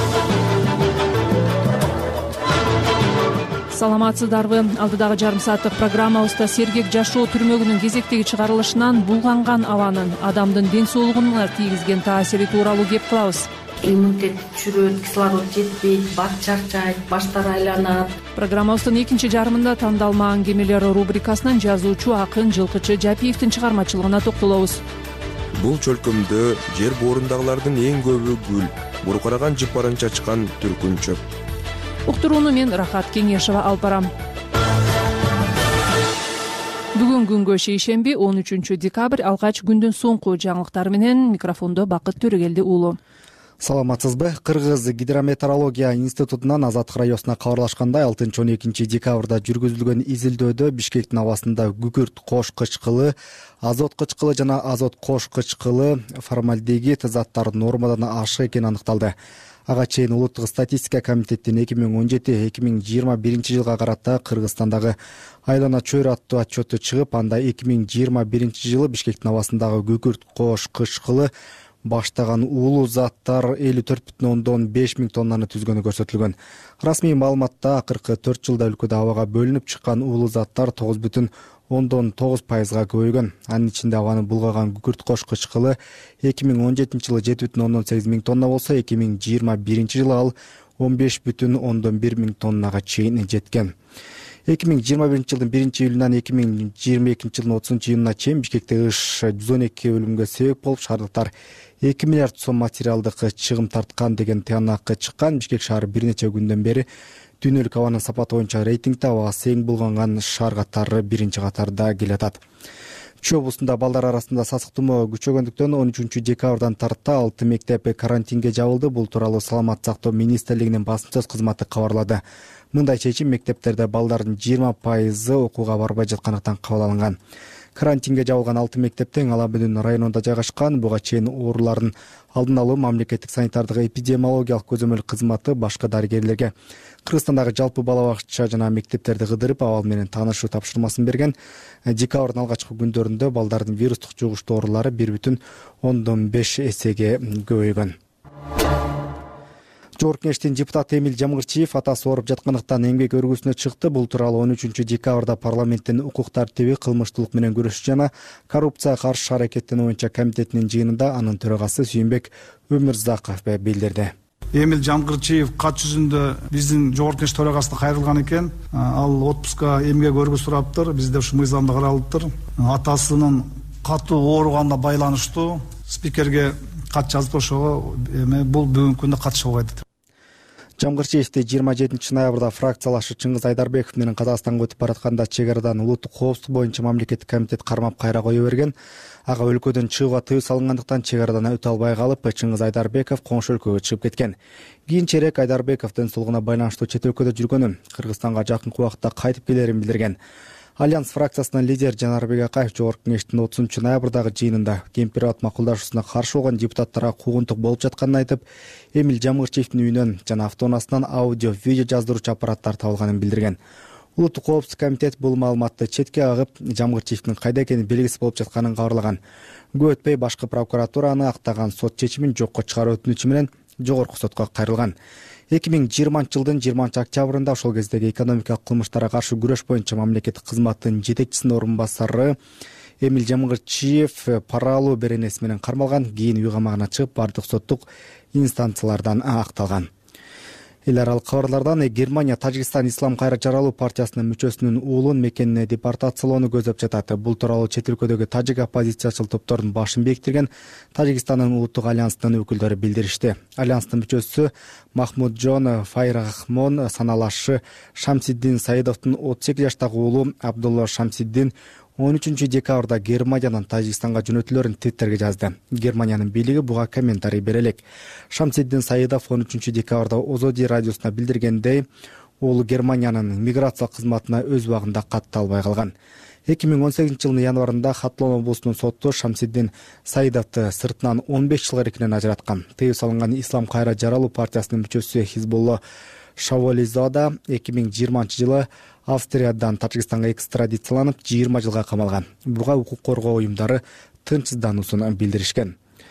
Саламатсыздарбы? Алдыдагы жарым сааттык программабызда сергек жашоо түрмөгүнүн кезектеги чыгарылышынан булганган абанын адамдын ден соолугуна тийгизген таасири тууралуу кеп кылабыз. Иммунитет чүрөт, кислород жетпейт, баш чарчайт, баштар айланат. Программабыздын экинчи жарымында тандалма аңгемелер рубрикасынан жазуучу акын Жылкычы Жапиевдин чыгармачылыгына токтолобуз. Бул чөлкөмдө жер боорундагылардын эң көбү гүл, буркараган жыпарын чачкан түркүн чөп. Уктурууну мен Рахат Кеңешова алып барам. Бүгүн күнгө шейшемби он үчүнчү декабрь алгач күндүн соңку жаңылыктары менен микрофондо Бакыт Төрөгелди уулу. Саламатсызбы? Кыргыз гидрометеорология институтунан Азаттык радиосуна кабарлашкандай алтынчы он экинчи декабрда жүргүзүлгөн изилдөөдө Бишкектин абасында күкүрт кош кычкылы, азот кычкылы жана азот кош кычкылы формальдегид заттар нормадан ашык экени аныкталды. Ага чейин улуттук статистика комитеттин эки миң он жети эки миң жыйырма биринчи жылга карата Кыргызстандагы айлана чөйрө аттуу отчету чыгып, анда эки миң жыйырма биринчи жылы Бишкектин абасындагы күкүрт кош кычкылы баштаган уулуу заттар элүү төрт бүтүн ондон беш миң тоннаны түзгөнү көрсөтүлгөн. Расмий маалыматта акыркы төрт жылда өлкөдө абага бөлүнүп чыккан уулуу заттар тогуз бүтүн ондон тогуз пайызга көбөйгөн. Анын ичинде абаны булгаган күкүрт кош кычкылы эки миң он жетинчи жылы жети бүтүн ондон сегиз миң тонна болсо, эки миң жыйырма биринчи жылы ал он беш бүтүн ондон бир миң тоннага чейин жеткен. эки миң жыйырма биринчи жылдын биринчи июлунан эки миң жыйырма экинчи жылдын отузунчу июнуна чейин Бишкекте кыш жүз он эки өлүмгө себеп болуп, шаардыктар эки миллиард сом материалдык чыгым тарткан деген тыянакка чыккан. Бишкек шаары бир нече күндөн бери дүйнөлүк абанын сапаты боюнча рейтингде абасы эң булганган шаар катары биринчи катарда келатат. Чүй облусунда балдар арасында сасык тумоо күчөгөндүктөн он үчүнчү декабрдан тарта алты мектеп карантинге жабылды. Бул тууралуу Саламаттык сактоо министрлигинин басым сөз кызматы кабарлады. Мындай чечим мектептерде балдардын жыйырма пайызы окууга барбай жаткандыктан кабыл алынган. Карантинге жабылган алты мектептин Ала Бүдүн районунда жайгашкан. Буга чейин оорулардын алдын алуу мамлекеттик санитардык эпидемиологиялык көзөмөл кызматы башка дарыгерлерге Кыргызстандагы жалпы бала бакча жана мектептерди кыдырып, абал менен таанышуу тапшырмасын берген. Декабрдын алгачкы күндөрүндө балдардын вирустук жугуштуу оорулары бир бүтүн ондон беш эсеге көбөйгөн. Жогорку Кеңештин депутаты Эмил Жамгырчиев атасы ооруп жаткандыктан эмгек өргүүсүнө чыкты. Бул тууралуу он үчүнчү декабрда парламенттин укук тартиби, кылмыштуулук менен күрөшүү жана коррупцияга каршы аракеттенүү боюнча комитетинин жыйынында анын төрагасы Сүйүнбек Өмүрзаков билдирди. Эмил Жамгырчиев кат жүзүндө биздин Жогорку Кеңеш төрагасына кайрылган экен. Ал отпуска эмгек өргүү сураптыр. Бизде ушу мыйзамда каралыптыр. Атасынын катуу ооруганына байланыштуу спикерге кат жазып, ошого эме бул бүгүнкү күндө катышабайт. Жамгырчиевди жыйырма жетинчи ноябрда фракциялашы Чыңгыз Айдарбеков менен Казакстанга өтүп баратканда чек арадан улуттук коопсуздук боюнча мамлекеттик комитет кармап кайра кое берген. Ага өлкөдөн чыгууга тыюу салынгандыктан чек арадан өтө албай калып, Чыңгыз Айдарбеков коңшу өлкөгө чыгып кеткен. Кийинчерээк Айдарбеков ден соолугуна байланыштуу чет өлкөдө жүргөнүн, Кыргызстанга жакынкы убакытта кайтып келерин билдирген. Альянс фракциясынын лидери Жанарбек Акаев Жогорку Кеңештин отузунчу ноябрдагы жыйынында кемпирабад макулдашуусуна каршы болгон депутаттарга куугунтук болуп жатканын айтып, Эмил Жамгырчиевдин үйүнөн жана автоунаасынан аудио, видео жаздыруучу аппараттар табылганын билдирген. Улуттук коопсуздук комитет бул маалыматты четке кагып, Жамгырчиевдин кайда экени белгисиз болуп жатканын кабарлаган. Көп өтпөй башкы прокуратура аны актаган сот чечимин жокко чыгаруу өтүнүчү менен жогорку сотко кайрылган. эки миң жыйырманчы жылдын жыйырманчы октябрында ошол кездеги экономикалык кылмыштарга каршы күрөш боюнча мамлекеттик кызматтын жетекчисинин орун басары Эмил Жамгырчиев пара алуу беренеси менен кармалган. Кийин үй камагына чыгып, бардык соттук инстанциялардан акталган. Эл аралык кабарлардан Германия Тажикстан Ислам кайра жаралуу партиясынын мүчөсүнүн уулун мекенине депортациялоону көздөп жатат. Бул тууралуу чет өлкөдөгү тажик оппозициячыл топтордун башын бекитирген Тажикстандын улуттук альянсынын өкүлдөрү билдиришти. Альянстын мүчөсү Махмуджон Файрахмон саналашы Шамсиддин Саидовдун отуз эки жаштагы уулу Абдулла Шамсиддин он үчүнчү декабрда Германиядан Тажикстанга жөнөтүлөрүн Твиттерге жазды. Германиянын бийлиги буга комментарий бере элек. Шамсиддин Саидов он үчүнчү декабрда Озоди радиосуна билдиргендей, ол Германиянын миграция кызматына өз убагында катты албай калган. эки миң он сегизинчи жылдын январында Хатлон облусунун соту Шамсиддин Саидовду сыртынан он беш жылга эркинен ажыраткан. Тыюу салынган Ислам кайра жаралуу партиясынын мүчөсү Хизбулла Шаволизада эки миң жыйырманчы жылы Австриядан Тажикстанга экстрадицияланып жыйырма жылга камалган. Буга укук коргоо уюмдары тынчсыздануусун билдиришкен.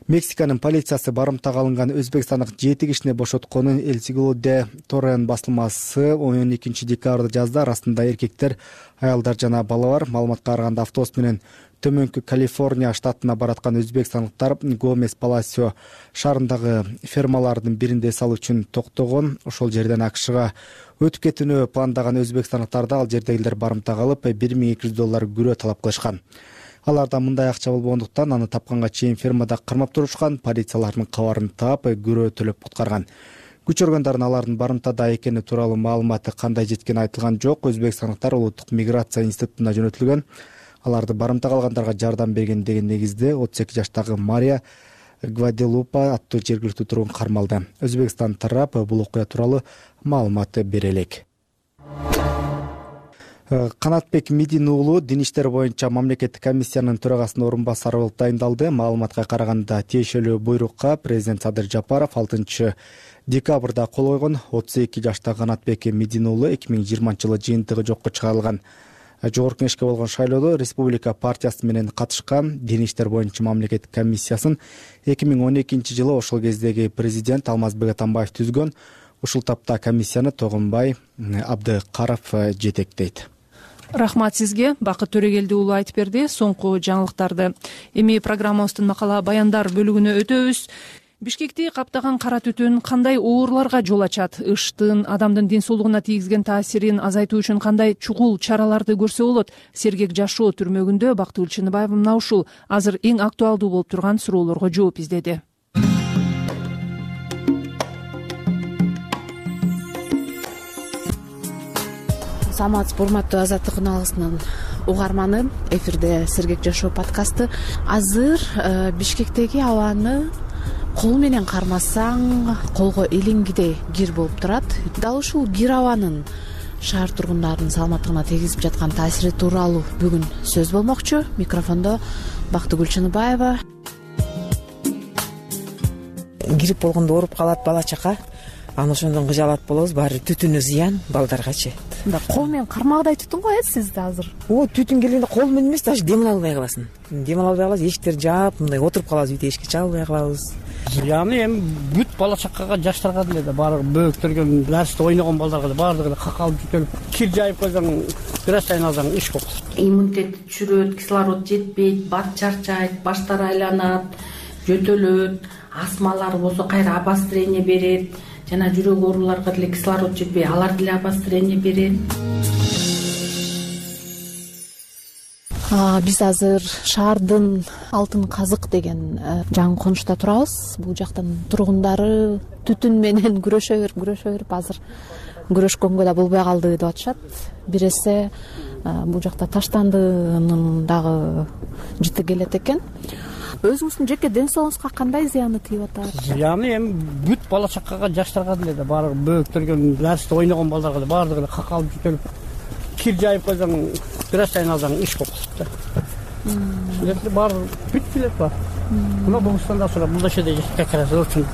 Мексиканын полициясы барымтага алынган өзбекстандык жети кишини бошотконун El Siglo de Torren басылмасы он экинчи декабрда жазды. Арасында эркектер, аялдар жана бала бар. Маалыматка караганда автобус менен Төмөнкү Калифорния штатына бараткан өзбекстандыктар Гомес Паласио шаарындагы фермалардын биринде эс алуу үчүн токтогон. Ошол жерден АКШга өтүп кетүүнү пландаган өзбекстандыктарды ал жердегилер барымтага алып бир миң эки жүз доллар күрөө талап кылышкан. Аларда мындай акча болбогондуктан аны тапканга чейин фермада кармап турушкан. Полициялардын кабарын таап күрөө төлөп куткарган. Күч органдарына алардын барымтада экени тууралуу маалыматы кандай жеткени айтылган жок. Өзбекстандыктар улуттук миграция институтуна жөнөтүлгөн. Аларды барымтага алгандарга жардам берген деген негизде отуз эки жаштагы Мария Гваделупа аттуу жергиликтүү тургун кармалды. Өзбекстан тарап бул окуя тууралуу маалымат бере элек. Канатбек Мидин уулу дин иштер боюнча мамлекеттик комиссиянын төрагасынын орун басары болуп дайындалды. Маалыматка караганда тиешелүү буйрукка президент Садыр Жапаров алтынчы декабрда кол койгон. отуз эки жаштагы Канатбек Мидин уулу эки миң жыйырманчы жылы жыйынтыгы жокко чыгарылган. Жогорку кеңешке болгон шайлоодо Республика партиясы менен катышкан. Дин иштер боюнча мамлекеттик комиссиясын эки миң он экинчи жылы ошол кездеги президент Алмазбек Атамбаев түзгөн. Ушул тапта комиссияны Тогунбай Абдыкаров жетектейт. Рахмат сизге. Бакыт Төрөгелди уулу айтып берди соңку жаңылыктарды. Эми программабыздын макала баяндар бөлүгүнө өтөбүз. Бишкекти каптаган кара түтүн кандай ооруларга жол ачат? Ыштын адамдын ден соолугуна тийгизген таасирин азайтуу үчүн кандай чугул чараларды көрсө болот? Сергек жашоо түрмөгүндө Бактыгүл Чыныбаева мына ушул азыр эң актуалдуу болуп турган суроолорго жооп издеди. Саламатсызбы, урматтуу Азаттык каналынын угарманы. Эфирде Сергек жашоо подкасты. Азыр Бишкектеги абаны кол менен кармасаң колго илингидей кир болуп турат. Дал ушул кир абанын шаар тургундарынын саламаттыгына тийгизип жаткан таасири тууралуу бүгүн сөз болмокчу. Микрофондо Бактыгүл Чыныбаева. Кирип болгондо ооруп калат бала чака. Аны ошондон кыжалат болобуз. Баары түтүнү зыян балдаргачы. Кол менен кармагыдай түтүн го э сизде азыр. О, түтүн келгенде кол менен эмес, даже дем албай каласың. Дем албай каласың, эшиктерди жаап, мындай отуруп калабыз, үйдө эшикти чалбай калабыз. Яны эми бүт бала чакага, жаштарга деле да баары бөөктөргөн, ларсты ойногон балдарга да баардыгы эле какалып бүтөлүп, кир жайып койсоң, бир аз сайын алсаң иш болот. Иммунитет түшүрөт, кислород жетпейт, бат чарчайт, баштар айланат, жөтөлөт, астмалар болсо кайра обострение берет. Жана жүрөк ооруларга деле кислород жетпей, алар деле обострение берет. Биз азыр шаардын Алтын Казык деген жаңы конушта турабыз. Бул жактын тургундары түтүн менен күрөшө берип, күрөшө берип азыр күрөшкөнгө да болбой калды деп атышат. Бир эсе бул жакта таштандынын дагы жыты келет экен. Өзүңүздүн жеке ден соолугуңузга кандай зыяны тийип атат? Зыяны эми бүт бала чакага, жаштарга деле да баары бөөктөргөн, ларсты ойногон балдарга да баардыгы эле какалып бүтөлүп, кир жайып койсоң, бир аз сайын алсаң иш болот да. Ушул баары бүт билет бар. Мына Богустанда сурап, бул жерде как раз очень.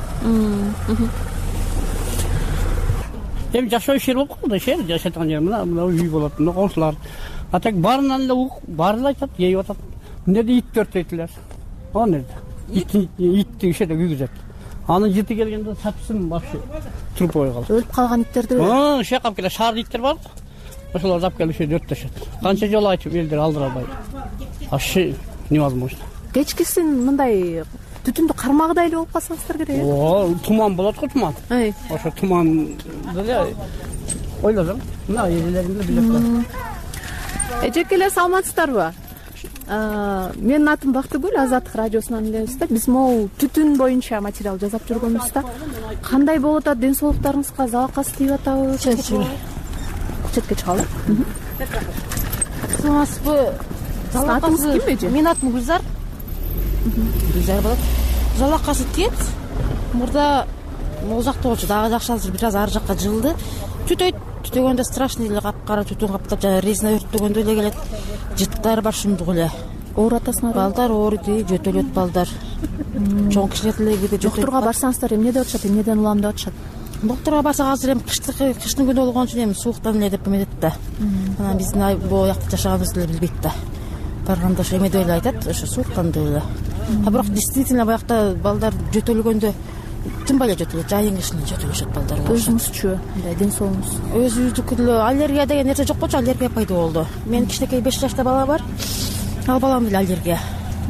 Эми жашоо жер болуп калды, жер жашаткан жер мына, мына үй болот, мына коңшулар. А так баарынан эле ук, баары эле айтат, ейип атат. Эмнеде ит төртөйтүлөр? Ал нерде? Итти ишеде күйгүзөт. Анын жыты келгенде сапсын вообще туруп ой калат. Өлүп калган иттерди? Аа, шакап келе шаар иттер бар. Ошолор зап келип ишеде өрттөшөт. Канча жолу айтып элдер алдыра албайт. Вообще невозможно. Кечкисин мындай түтүндү кармагыдай эле болуп калсаңыздар керек. Оо, туман болот го, туман. Ошо туман деле ойлосоң, мына элелеринде билет бар. Эжеке эле саламатсыздарбы? Менин атым Бактыгүл, Азаттык радиосунан элебиз да. Биз могу түтүн боюнча материал жасап жүргөнбүз да. Кандай болуп атат, ден соолуктарыңызга залакасы тийип атабы? Четке чыгалы. Саламатсызбы? Атыңыз ким эже? Менин атым Гүлзар. Гүлзар болот. Залакасы тиет. Мурда могул жакта болчу, дагы жакшы азыр бир аз ары жакка жылды. Түтөйт, түтөгөндө страшный эле капкара түтүн каптап, жана резина өрттөгөндө эле келет. Жыттары бар шундук эле. Оор атасына балдар ооруйт, жөтөлөт балдар. Чоң кишилер деле жөтөлөт. Доктурга барсаңыздар эмне деп атышат, эмнеден улам деп атышат? Доктурга барсак азыр эми кыштыкы, кыштын күнү болгон үчүн эми сууктан эле деп эметет да. Анан биздин бул жакта жашаганыбызды эле билбейт да. Барганда ошо эме деп эле айтат, ошо сууктан деп эле. а бирок действительно баягыда балдар жөтөлгөндө тынбай эле жөтөлөт, жайын кышын жөтөлүшөт балдар. Өзүңүзчү мындай ден соолугуңуз? Өзүбүздүкү эле аллергия деген нерсе жок болчу, аллергия пайда болду. Менин кичинекей беш жашта бала бар, ал балам деле аллергия.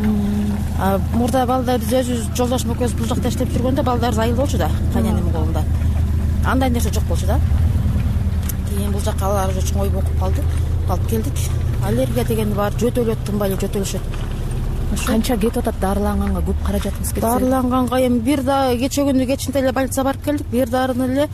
Мурда балдар биз өзүбүз жолдошум экөөбүз бул жакта иштеп жүргөндө балдарыбыз айыл болчу да, кайненемдин колунда. Андай нерсе жок болчу да. Кийин бул жакка алар уже чоңоюп окуп калды, алып келдик. Аллергия деген бар, жөтөлөт, тынбай эле жөтөлүшөт. Канча кетип атат дарыланганга, көп каражатыңыз кетсе? Дарыланганга эми бир да кече күнү кечинде эле больницага барып келдик. Бир дарыны эле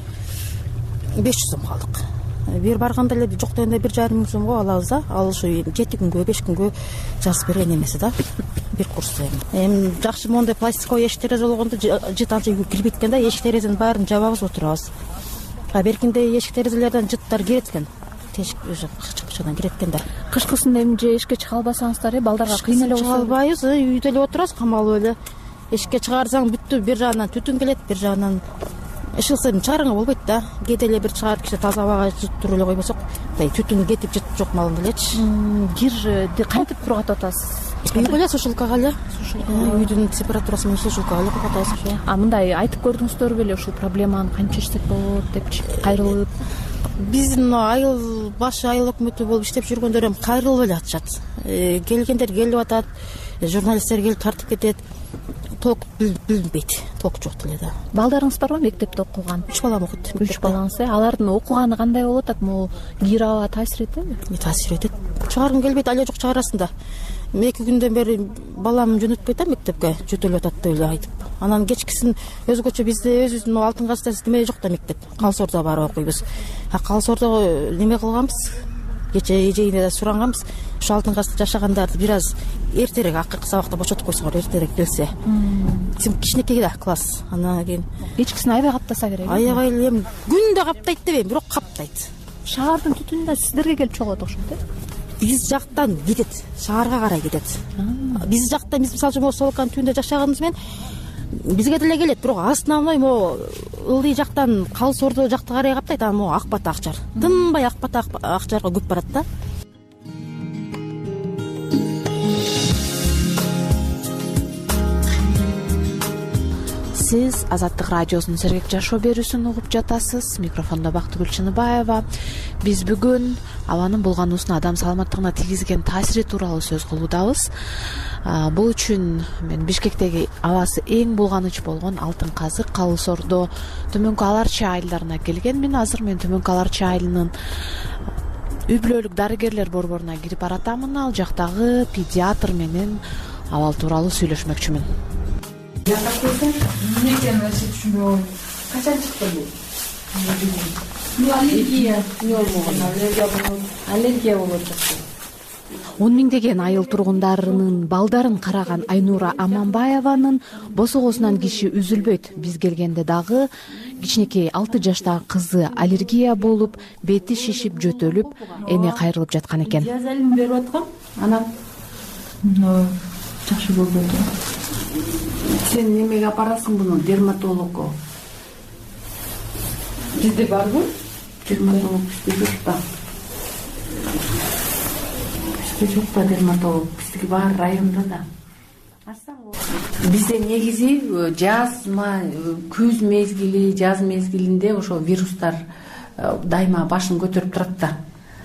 беш жүз сом алдык. Бир барганда эле жок дегенде бир жарым миң сомго алабыз да. Ал ушу жети күнгө, беш күнгө жазып берген эмеси да. Бир курс эми. Эми жакшы мондай пластиковый эшик терезе болгондо жыт анча кирбейт экен да. Эшик терезенин баарын жабабыз, отурабыз. А беркинде эшик терезелерден жыттар кирет экен. Тешик уже кычкычадан кирет экен да. Кышкысында эми же эшикке чыга албасаңыздар, балдарга кыйын эле болсо. Чыга албайбыз, үйдө эле отурабыз, камалып эле. Эшикке чыгарсаң бүттү, бир жагынан түтүн келет, бир жагынан ышылса чыгарыңа болбойт да. Кээде эле бир чыгарып кичи таза абага туруп эле койбосок, мындай түтүн кетип жыт жок малында элечи. Кир кантип кургатып атасыз? Үйгө эле сушилкага эле. Үйдүн температурасы менен сушилкага эле кургатабыз. А мындай айтып көрдүңүздөрбү беле ушул проблеманы канча чечсек болот депчи, кайрылып? Биздин айыл башы айыл өкмөтү болуп иштеп жүргөндөр эми кайрылып эле атышат. Келгендер келип атат, журналисттер келип тартып кетет. Толк билинбейт, толк жок деле да. Балдарыңыз барбы мектепте окуган? Үч балам окуйт. Үч балаңыз, алардын окуганы кандай болуп атат? Могу кир аба таасир этеби? Таасир этет. Чыгаргым келбейт, але жок чыгарасын да. Эки күндөн бери балам жөнөтпөйт да мектепке, жөтөлүп атат деп эле айтып. Анан кечкисин өзгөчө бизде өзүбүздүн алтын кастасы неме жок да мектеп. Калсордо барып окуйбуз. А Калсордо неме кылганбыз? Кече эжейине да суранганбыз. Ушу алтын каста жашагандарды бир аз эртерээк акыркы сабакта бошотуп койсоңор, эртерээк келсе. Сен кичинекей да класс. Анан кийин кечкисин аябай каптаса керек. Аябай эле күндө каптайт дебейм, бирок каптайт. Шаардын түтүнү да сиздерге келип чогулат окшойт э? Биз жактан кетет, шаарга карай кетет. Биз жакта биз мисалы үчүн Солоканын түбүндө жашаганыбыз менен бизге деле келет, бирок основной могу ылдый жактан Калсордо жакты карай каптайт, а могу Ак Бата Акчар. Тынбай Ак Бата Акчарга көп барат да. Сиз Азаттык радиосунун Сергек жашоо берүүсүн угуп жатасыз. Микрофондо Бактыгүл Чыныбаева. Биз бүгүн абанын булгануусуна адам саламаттыгына тийгизген таасири тууралуу сөз кылуудабыз. Бул үчүн мен Бишкектеги абасы эң булганыч болгон Алтын Казык, Калсордо Төмөнкү Аларчы айылдарына келгенмин. Азыр мен Төмөнкү Аларчы айылынын үй бүлөлүк дарыгерлер борборуна кирип баратамын. Ал жактагы педиатр менен абал тууралуу сүйлөшмөкчүмүн. Жакка келсем, эмне экенин эч түшүнбөй. Качан чыкты бул? Бул аллергия. Аллергия болот. Аллергия болот. он миңдеген айыл тургундарынын балдарын караган Айнура Аманбаеванын босогосунан киши үзүлбөйт. Биз келгенде дагы кичинекей алты жаштагы кызы аллергия болуп, бети шишип, жөтөлүп, эне кайрылып жаткан экен. Диазелин берип аткам. Анан жакшы болду. Сен немеге апарасың буну? Дерматологко. Бизде барбы? Дерматолог бизде жок да. Бизде жок да дерматолог. Биздики бар районда да. Бизде негизи жазма, күз мезгили, жаз мезгилинде ошо вирустар дайыма башын көтөрүп турат да.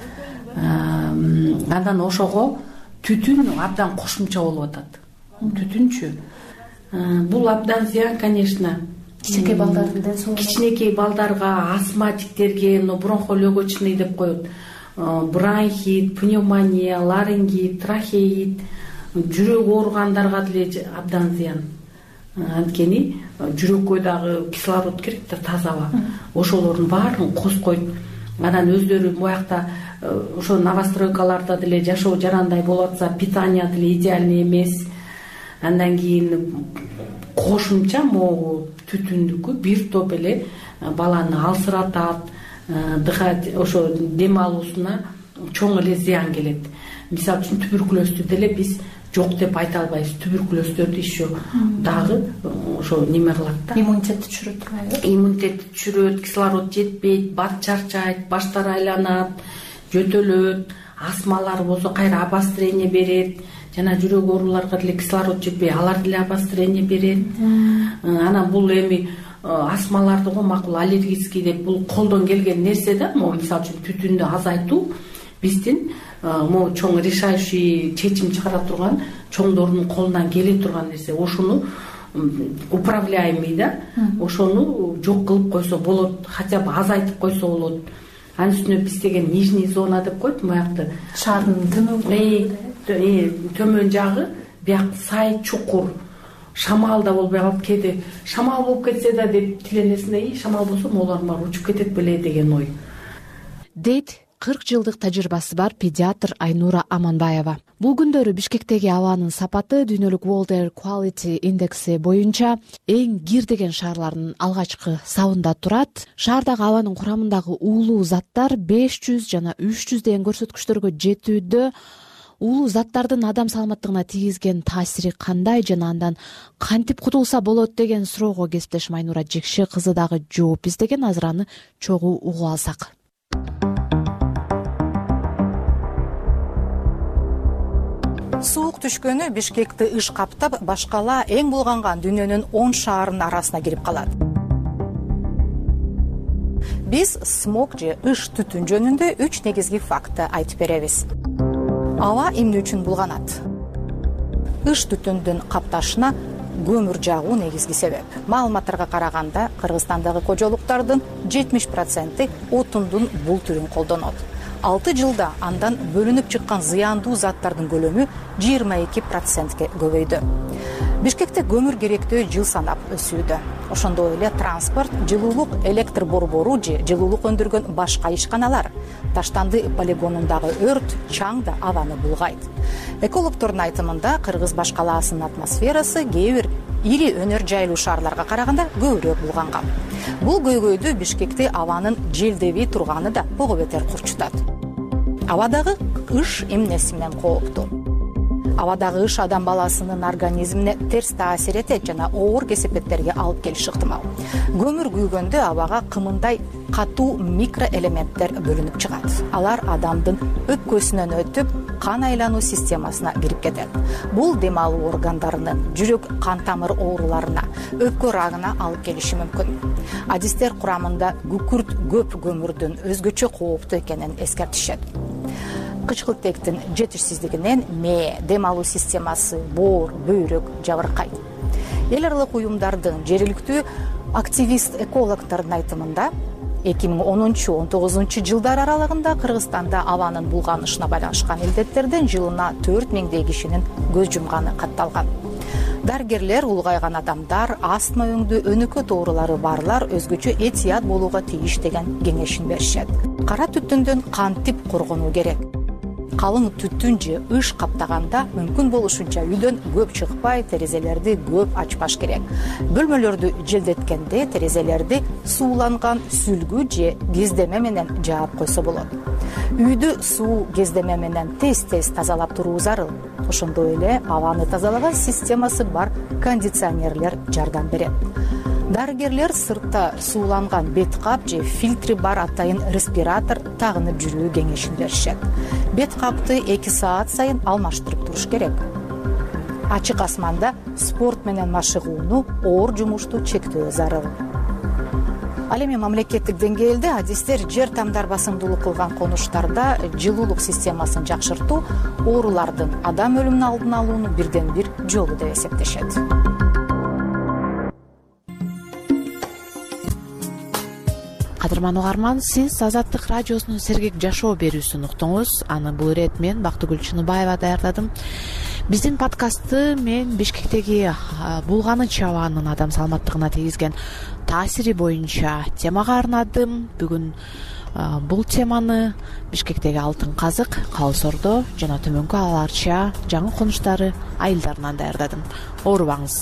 Андан ошого түтүн абдан кошумча болуп атат. Түтүнчү. Бул абдан зыян, конечно. Кичинекей балдардын ден соолугуна. Кичинекей балдарга, астматиктерге, но бронхолегочный деп коет. Бронхит, пневмония, ларингит, трахеит, жүрөк ооругандарга деле абдан зыян. Анткени жүрөккө дагы кислород керек да, таза аба. Ошолордун баарын коскойт. Анан өздөрү буякта ошо новостройкаларда деле жашоо жарандай болуп атса, питание деле идеальный эмес. Андан кийин кошумча могу түтүндүкү бир топ эле баланы алсыратат, дыхать ошо дем алуусуна чоң эле зыян келет. Мисалы үчүн туберкулезду деле биз жок деп айта албайбыз. Туберкулездөрдү еще дагы ошо неме кылат да. Иммунитетти түшүрөт турбайбы? Иммунитетти түшүрөт, кислород жетпейт, бат чарчайт, баштары айланат, жөтөлөт, астмалар болсо кайра обострение берет, жана жүрөк ооруларга деле кислород жетпей алар деле обострение берет. Анан бул эми астмаларды го макул аллергический деп бул колдон келген нерсе да. Могу мисалы үчүн түтүндү азайтуу биздин могу чоң решающий чечим чыгара турган чоңдордун колунан келе турган нерсе. Ошону управляемый да, ошону жок кылып койсо болот, хотя бы азайтып койсо болот. Анын үстүнө биз деген нижний зона деп коет, буякты шаардын төмөн төмөн жагы, бияк сай чукур, шамал да болбой калып, кээде шамал болуп кетсе да деп тиленесине, шамал болсо могулар бар учуп кетет беле деген ой дейт кырк жылдык тажрыйбасы бар педиатр Айнура Аманбаева. Бул күндөрү Бишкектеги абанын сапаты дүйнөлүк World Air Quality Indexи боюнча эң кир деген шаарлардын алгачкы сабында турат. Шаардагы абанын курамындагы уулуу заттар беш жүз жана үч жүз деген көрсөткүчтөргө жетүүдө. Уулуу заттардын адам саламаттыгына тийгизген таасири кандай жана андан кантип кутулса болот деген суроого кесиптешим Айнура Жекше кызы дагы жооп издеген. Азыр аны чогуу угуп алсак. Суук түшкөнү Бишкекти ыш каптап, башкала эң булганган дүйнөнүн он шаарынын арасына кирип калат. Биз смог же ыш түтүн жөнүндө үч негизги фактты айтып беребиз. Аба эмне үчүн булганат? Ыш түтүндүн капташына көмүр жагуу негизги себеп. Маалыматтарга караганда, Кыргызстандагы кожолуктардын жетимиш проценти отундун бул түрүн колдонот. алты жылда андан бөлүнүп чыккан зыяндуу заттардын көлөмү жыйырма эки процентке көбөйдү. Бишкекте көмүр керектөө жыл санап өсүүдө. Ошондой эле транспорт, жылуулук электр борбору же жылуулук өндүргөн башка ишканалар, Таштанды полигонундагы өрт чаң да абаны булгайт. Экологтордун айтымында Кыргыз башкалаасынын атмосферасы кээ бир ири өнөр жайлуу шаарларга караганда көбүрөөк булганган. Бул көйгөйдү Бишкекте абанын желдебей турганы да бого бетер курчутат. Абадагы ыш эмнеси менен кооптуу? Абадагы ыш адам баласынын организмине терс таасир этет жана оор кесепеттерге алып келиши ыктымал. Көмүр күйгөндө абага кымындай катуу микроэлементтер бөлүнүп чыгат. Алар адамдын өпкөсүнөн өтүп, кан айлануу системасына кирип кетет. Бул дем алуу органдарынын, жүрөк кан тамыр ооруларына, өпкө рагына алып келиши мүмкүн. Адистер курамында күкүрт көп көмүрдүн өзгөчө кооптуу экенин эскертишет. Кычкылтектин жетишсиздигинен мээ, дем алуу системасы, боор, бөйрөк жабыркайт. Эл аралык уюмдардын жергиликтүү активист экологтордун айтымында эки миң онунчу он тогузунчу жылдар аралыгында Кыргызстанда абанын булганышына байланышкан илдеттерден жылына төрт миңдей кишинин көз жумганы катталган. Дарыгерлер улгайган адамдар, астма өңдүү өнөкөт оорулары барлар өзгөчө этият болууга тийиш деген кеңешин беришет. Кара түтүндөн кантип коргонуу керек? Калың түтүн же ыш каптаганда мүмкүн болушунча үйдөн көп чыкпай, терезелерди көп ачпаш керек. Бөлмөлөрдү желдеткенде терезелерди сууланган сүлгү же кездеме менен жаап койсо болот. Үйдү суу кездеме менен тез-тез тазалап туруу зарыл. Ошондой эле абаны тазалаган системасы бар кондиционерлер жардам берет. Дарыгерлер сыртта сууланган бет кап же фильтри бар атайын респиратор тагынып жүрүү кеңешин беришет. Бет капты эки саат сайын алмаштырып туруш керек. Ачык асманда спорт менен машыгууну, оор жумушту чектөө зарыл. Ал эми мамлекеттик деңгээлде адистер жер тамдар басымдуулук кылган конуштарда жылуулук системасын жакшыртуу оорулардын адам өлүмүнүн алдын алуунун бирден бир жолу деп эсептешет. Кадырман угарман, сиз Азаттык радиосунун Сергек жашоо берүүсүн уктуңуз. Аны бул ирет мен Бактыгүл Чыныбаева даярдадым. Биздин подкастты мен Бишкектеги булганычы абанын адам саламаттыгына тийгизген таасири боюнча темага арнадым. Бүгүн бул теманы Бишкектеги Алтын Казык, Калыс-Ордо жана Төмөнкү Ала-Арча жаңы конуштары айылдарынан даярдадым. Оорубаңыз.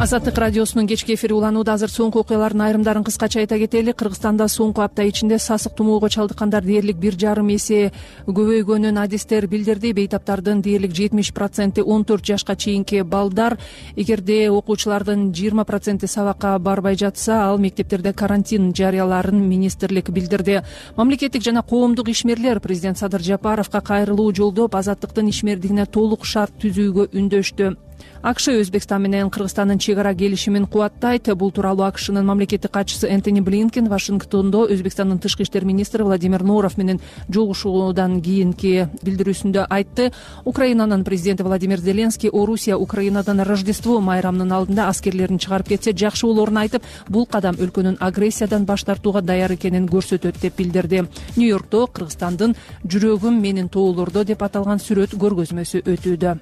Азаттык радиосунун кечки эфири уланууда. Азыр соңку окуялардын айрымдарын кыскача айта кетели. Кыргызстанда соңку апта ичинде сасык тумоого чалдыккандар дээрлик бир жарым эсе көбөйгөнүн адистер билдирди. Бейтаптардын дээрлик жетимиш проценти он төрт жашка чейинки балдар. Эгерде окуучулардын жыйырма проценти сабакка барбай жатса, ал мектептерде карантин жарыяларын министрлик билдирди. Мамлекеттик жана коомдук ишмерлер президент Садыр Жапаровго кайрылуу жолдоп, азаттыктын ишмердигине толук шарт түзүүгө үндөштү. АКШ Өзбекстан менен Кыргызстандын чек ара келишимин кубаттайт. Бул тууралуу АКШнын мамлекеттик катчысы Энтони Блинкен Вашингтондо Өзбекстандын тышкы иштер министри Владимир Нуров менен жолугушуудан кийинки билдирүүсүндө айтты. Украинанын президенти Владимир Зеленский Орусия Украинадан Рождество майрамынын алдында аскерлерин чыгарып кетсе жакшы болоорун айтып, бул кадам өлкөнүн агрессиядан баш тартууга даяр экенин көрсөтөт деп билдирди. Нью-Йоркто Кыргызстандын жүрөгүм менин тоолордо деп аталган сүрөт көргөзмөсү өтүүдө.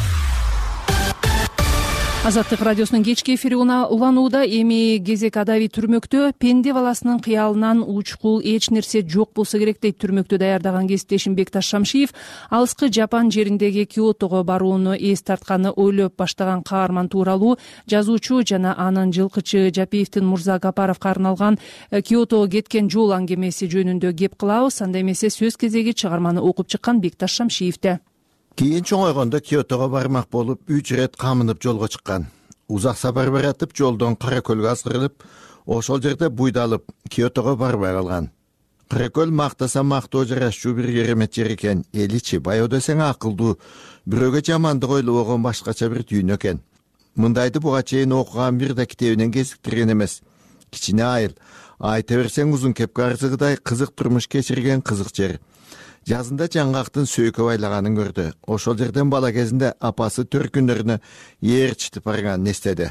Азаттык радиосунун кечки эфири уланууда. Эми кезек адави түрмөктө. Пенде баласынын кыялынан учкул эч нерсе жок болсо керек дейт түрмөктө даярдаган кесиптешим Бекташ Шамшиев. Алыскы Жапан жериндеги Киотого барууну эс тартканы ойлоп баштаган каарман тууралуу жазуучу жана анын жылкычы Жапиевдин Мурза Гапаровго арналган Киотого кеткен жол аңгемеси жөнүндө кеп кылабыз. Анда эмесе сөз кезеги чыгарманы окуп чыккан Бекташ Шамшиевде. Кийин чоңойгондо Киотого бармак болуп, үч ирет камынып жолго чыккан. Узак сапар баратып, жолдон Каракөлгө азгырылып, ошол жерде буйдалып, Киотого барбай калган. Каракөл мактаса мактоо жарашчу бир керемет жер экен. Эличи баяу десең акылдуу, бирөөгө жамандык ойлобогон башкача бир дүйнө экен. Мындайды буга чейин окуган бир да китебинен кезиктирген эмес. Кичине айыл, айта берсең узун кепке арзыгыдай кызык турмуш кечирген кызык жер. Жазында жаңгактын сөөкө байлаганын көрдү. Ошол жерден бала кезинде апасы төрт күндөрүнө ээрчитип барган эстеди.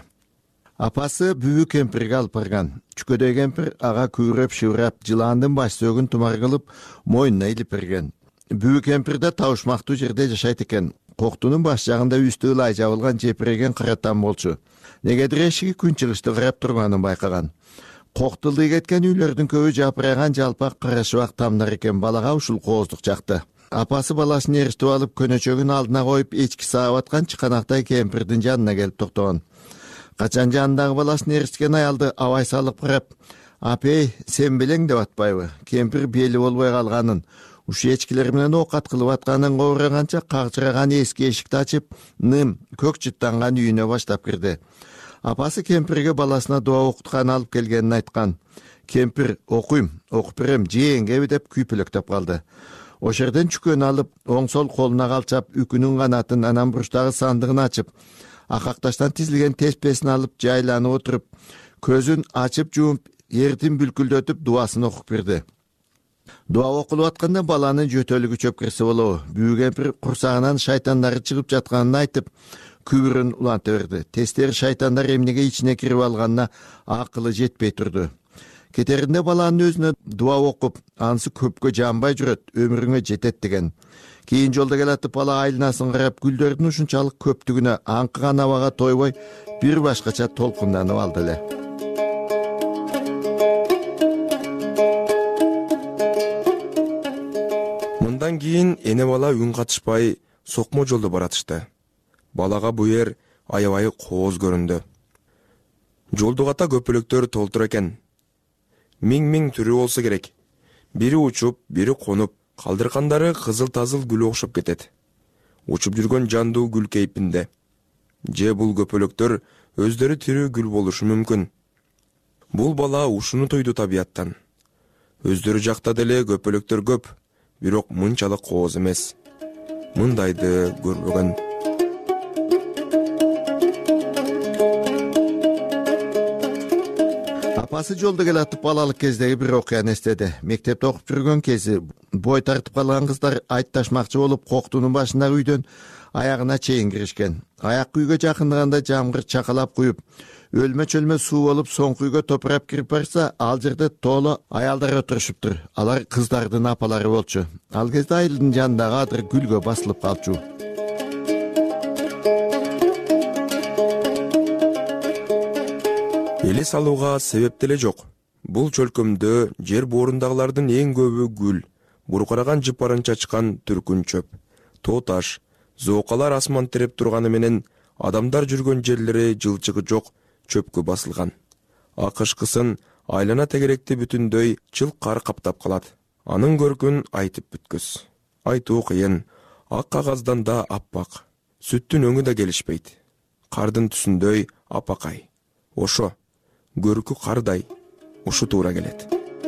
Апасы бүбү кемпирге алып барган. Чүкөдөй кемпир ага күйрөп шыбырап, жылаандын баш сөөгүн тумар кылып, мойнуна илип берген. Бүбү кемпир да табышмактуу жерде жашайт экен. Коктунун баш жагында үстү ылай жабылган жепиреген каратан болчу. Негедир эшиги күн чыгышты карап турганын байкаган. Коктулдуй кеткен үйлөрдүн көбү жапырайган жалпак кара шыбак тамдар экен. Балага ушул кооздук жакты. Апасы баласын ээрчитип алып, көнөчөгүн алдына коюп, эчки саап аткан чыканактай кемпирдин жанына келип токтогон. Качан жанындагы баласын ээрчиткен аялды абай салып карап, "Апей, сен белең" деп атпайбы? Кемпир бели болбой калганын, ушу эчкилер менен оокат кылып атканын кобураганча кагчыраган эски эшикти ачып, ным көк жыттанган үйүнө баштап кирди. Апасы кемпирге баласына дуа окуткан алып келгенин айткан. Кемпир окуйм, окуп берем, жееңгеби деп күйпөлөктөп калды. Ошол жерден чүкөн алып, оң сол колуна калчап, үкүнүн канатын, анан бурчтагы сандыгын ачып, акакташтан тизилген теспесин алып, жайланып отуруп, көзүн ачып жумуп, эрдин бүлкүлдөтүп дуасын окуп берди. Дуа окулуп атканда баланын жөтөлүгү чөп кирсе болобу. Бүбү кемпир курсагынан шайтандары чыгып жатканын айтып, күбүрүн уланта берди. Тестер шайтандар эмнеге ичине кирип алганына акылы жетпей турду. Кетеринде баланын өзүнө дуа окуп, анысы көпкө жанбай жүрөт, өмүрүңө жетет деген. Кийин жолдо келатып бала айланасын карап, гүлдөрдүн ушунчалык көптүгүнө аңкыган абага тойбой, бир башкача толкунданып алды эле. Мындан кийин эне бала үн катышпай сокмо жолдо баратышты. Балага бу ер аябай кооз көрүндү. Жолду ката көпөлөктөр толтур экен. Миң-миң түрү болсо керек. Бири учуп, бири конуп, калдыркандары кызыл-тазыл гүл окшоп кетет. Учуп жүргөн жандуу гүл кейпинде. Же бул көпөлөктөр өздөрү тирүү гүл болушу мүмкүн. Бул бала ушуну тойду табияттан. Өздөрү жакта деле көпөлөктөр көп, бирок мынчалык кооз эмес. Мындайды көрбөгөн. Апасы жолдо келатып балалык кездеги бир окуяны эстеди. Мектепте окуп жүргөн кези бой тартып калган кыздар айтташмакчы болуп, коктунун башындагы үйдөн аягына чейин киришкен. Аяк үйгө жакындаганда жамгыр чакалап куюп, өлмө-чөлмө суу болуп, соңку үйгө топурап кирип барса, ал жерде тооло аялдар отурушуптур. Алар кыздардын апалары болчу. Ал кезде айылдын жанындагы адыр гүлгө басылып калчу. Эле салууга себеп деле жок. Бул чөлкөмдө жер боорундагылардын эң көбү гүл, буркараган жыпарын чачкан түркүн чөп, тоо таш, зоокалар асман тиреп турганы менен адамдар жүргөн жерлери жылчыгы жок, чөпкө басылган. Акышкысын айлана тегеректи бүтүндөй чыл кар каптап калат. Анын көркүн айтып бүткөс. Айтуу кыйын. Ак кагаздан да аппак. Сүттүн өңү да келишпейт. Кардын түсүндөй апакай. Ошо көркү кардай. Ушу туура келет.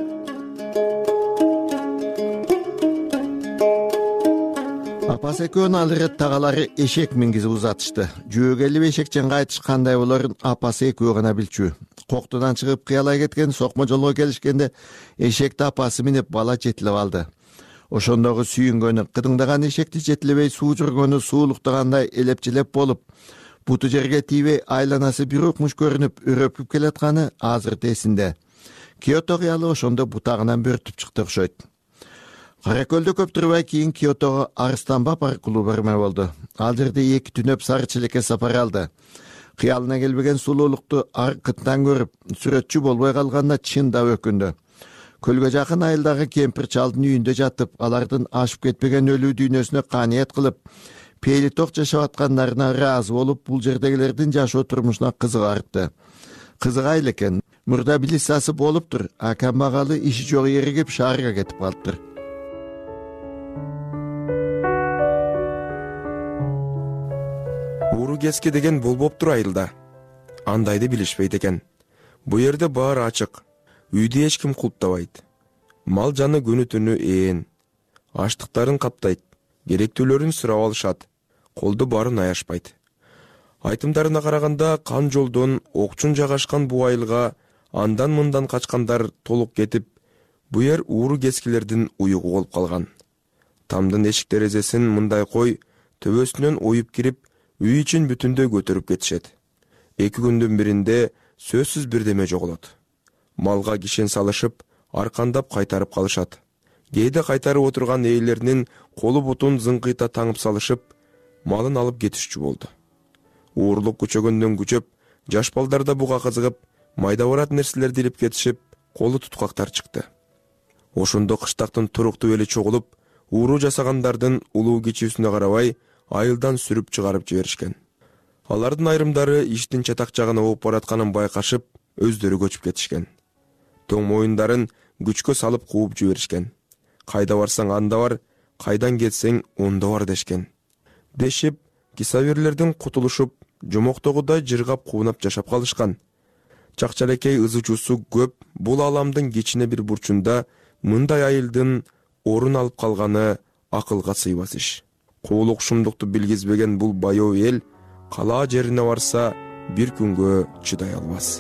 Апасы экөөнүн ал ирет тагалары эшек мингизип узатышты. Жөөгелип эшекчен кайтыш кандай болорун апасы экөө гана билчү. Коктудан чыгып кыялай кеткен сокмо жолго келишкенде эшекти апасы минип бала жетилип алды. Ошондогу сүйүнгөнү, кыдыңдаган эшекти жетилебей суу жүргөнү суулуктагандай элепчилеп болуп, буту жерге тийбей айланасы бир укмуш көрүнүп өрөпүп келатканы азырда эсинде. Киото кыялы ошондо бутагынан бөртүп чыкты окшойт. Кара көлдө көп турбай кийин Киотого Арыстанбап аркылуу бармай болду. Ал жерде эки түнөп сары челекке сапар алды. Кыялына келбеген сулуулукту аркыттан көрүп, сүрөтчү болбой калганына чын да өкүндү. Көлгө жакын айылдагы кемпир чалдын үйүндө жатып, алардын ашып кетпеген өлүү дүйнөсүнө каниет кылып, пейли ток жашап аткандарына ыраазы болуп, бул жердегилердин жашоо турмушуна кызыгартты. Кызыгайлы экен, мурда билисасы болуптур, а камбагалы иши жок эригип шаарга кетип калыптыр. Ууру кеске деген болбоптур айылда. Андайды билишпейт экен. Бу жерде баары ачык. Үйдү эч ким кулптабайт. Мал жаны күнү түнү ээн. Аштыктарын каптайт. Керектүүлөрүн сурап алышат. Колду барын аяшпайт. Айтымдарына караганда кан жолдон окчун жагашкан бу айылга андан мындан качкандар толук кетип, бу жер ууру кескилердин уюгу болуп калган. Тамдын эшик терезесин мындай кой төбөсүнөн оюп кирип, үй ичин бүтүндөй көтөрүп кетишет. Эки күндүн биринде сөзсүз бирдеме жоголот. Малга кишен салышып, аркандап кайтарып калышат. Кээде кайтарып отурган ээлеринин колу бутун зыңкыйта таңып салышып, малын алып кетишчү болду. Уурулук күчөгөндөн күчөп, жаш балдар да буга кызыгып, майда барат нерселерди илип кетишип, колу туткактар чыкты. Ошондо кыштактын туруктуу эли чогулуп, ууру жасагандардын улуу кичүүсүнө карабай, айылдан сүрүп чыгарып жиберишкен. Алардын айрымдары иштин чатак жагына ооп баратканын байкашып, өздөрү көчүп кетишкен. Тоң моюндарын күчкө салып кууп жиберишкен. Кайда барсаң анда бар, кайдан кетсең онда бар дешкен. Дешип, кисаверлердин кутулушуп, жомоктогудай жыргап куунап жашап калышкан. Чакчалекей ызычуусу көп бул аламдын кичине бир бурчунда мындай айылдын орун алып калганы акылга сыйбас иш. Куулук шумдукту билгизбеген бул баяу эл калаа жерине барса бир күнгө чыдай албас.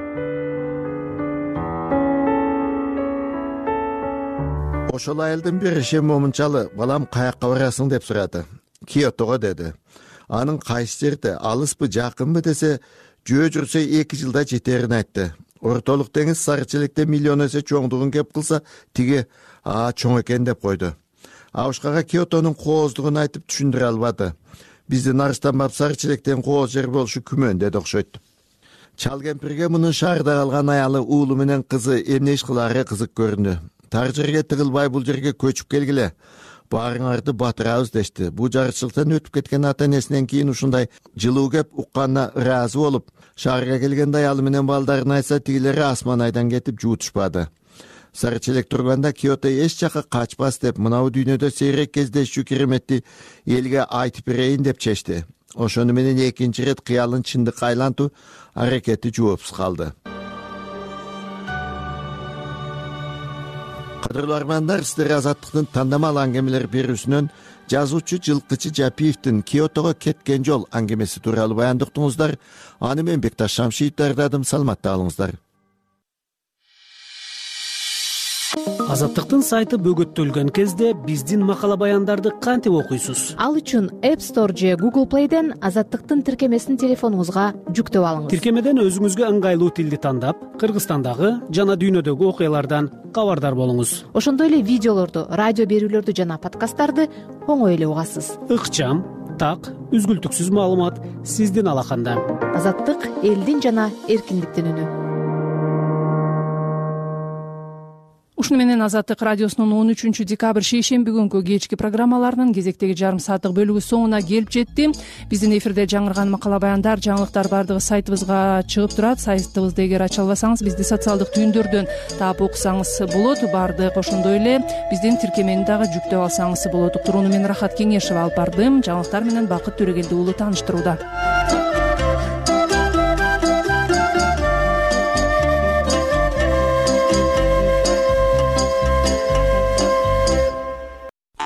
Ошол айылдын бир ишем момунчалы балам каякка барасың деп сурады. Киотого деди. Анын кайсы жерде, алыспы, жакынбы десе, жөө жүрсө эки жылда жетерин айтты. Ортолук деңиз сары челекте миллион эсе чоңдугун кеп кылса, тиги а чоң экен деп койду. Абышкага Киотонун кооздугун айтып түшүндүрө албады. Биздин Арыстанбап сары челектен кооз жер болушу күмөн деди окшойт. Чал кемпирге мунун шаарда калган аялы уулу менен кызы эмне иш кылаары кызык көрүндү. Тар жерге тыгылбай бул жерге көчүп келгиле. Баарыңарды батырабыз дешти. Бу жарычылыктан өтүп кеткен ата энесинен кийин ушундай жылуу кеп укканына ыраазы болуп, шаарга келгенде аялы менен балдарын айтса, тигилери асман айдан кетип жуутушпады. Сары челек турганда Киото эч жака качпас деп, мынау дүйнөдө сейрек кездешүү кереметти элге айтып берейин деп чечти. Ошону менен экинчи ирет кыялын чындыкка айлантуу аракети жоопсуз калды. Кадырлуу армандар, сиздер Азаттыктын тандамал аңгемелер берүүсүнөн жазуучу Жылкычы Жапиевдин Киотого кеткен жол аңгемеси тууралуу баяндыктыңыздар. Аны мен Бекташ Шамшиев даярдадым. Саламатта калыңыздар. Азаттыктын сайты бөгөттөлгөн кезде биздин макала баяндарды кантип окуйсуз? Ал үчүн App Store же Google Play'ден Азаттыктын тиркемесин телефонуңузга жүктөп алыңыз. Тиркемеден өзүңүзгө ыңгайлуу тилди тандап, Кыргызстандагы жана дүйнөдөгү окуялардан кабардар болуңуз. Ошондой эле видеолорду, радио берүүлөрдү жана подкасттарды оңой эле угасыз. Ыкчам, так, үзгүлтүксүз маалымат сиздин алаканда. Азаттык элдин жана эркиндиктин үнү. ушуну менен Азаттык радиосунун он үчүнчү декабрь шейшемби күнкү кечки программаларынын кезектеги жарым сааттык бөлүгү соңуна келип жетти. Биздин эфирде жаңырган макала баяндар, жаңылыктар бардыгы сайтыбызга чыгып турат. Сайтыбызды эгер ача албасаңыз, бизди социалдык түйүндөрдөн таап окусаңыз болот. Бардык ошондой эле биздин тиркемени дагы жүктөп алсаңыз болот. Уктурууну мен Рахат Кеңешева алып бардым. Жаңылыктар менен Бакыт Төрөгелди уулу тааныштырууда.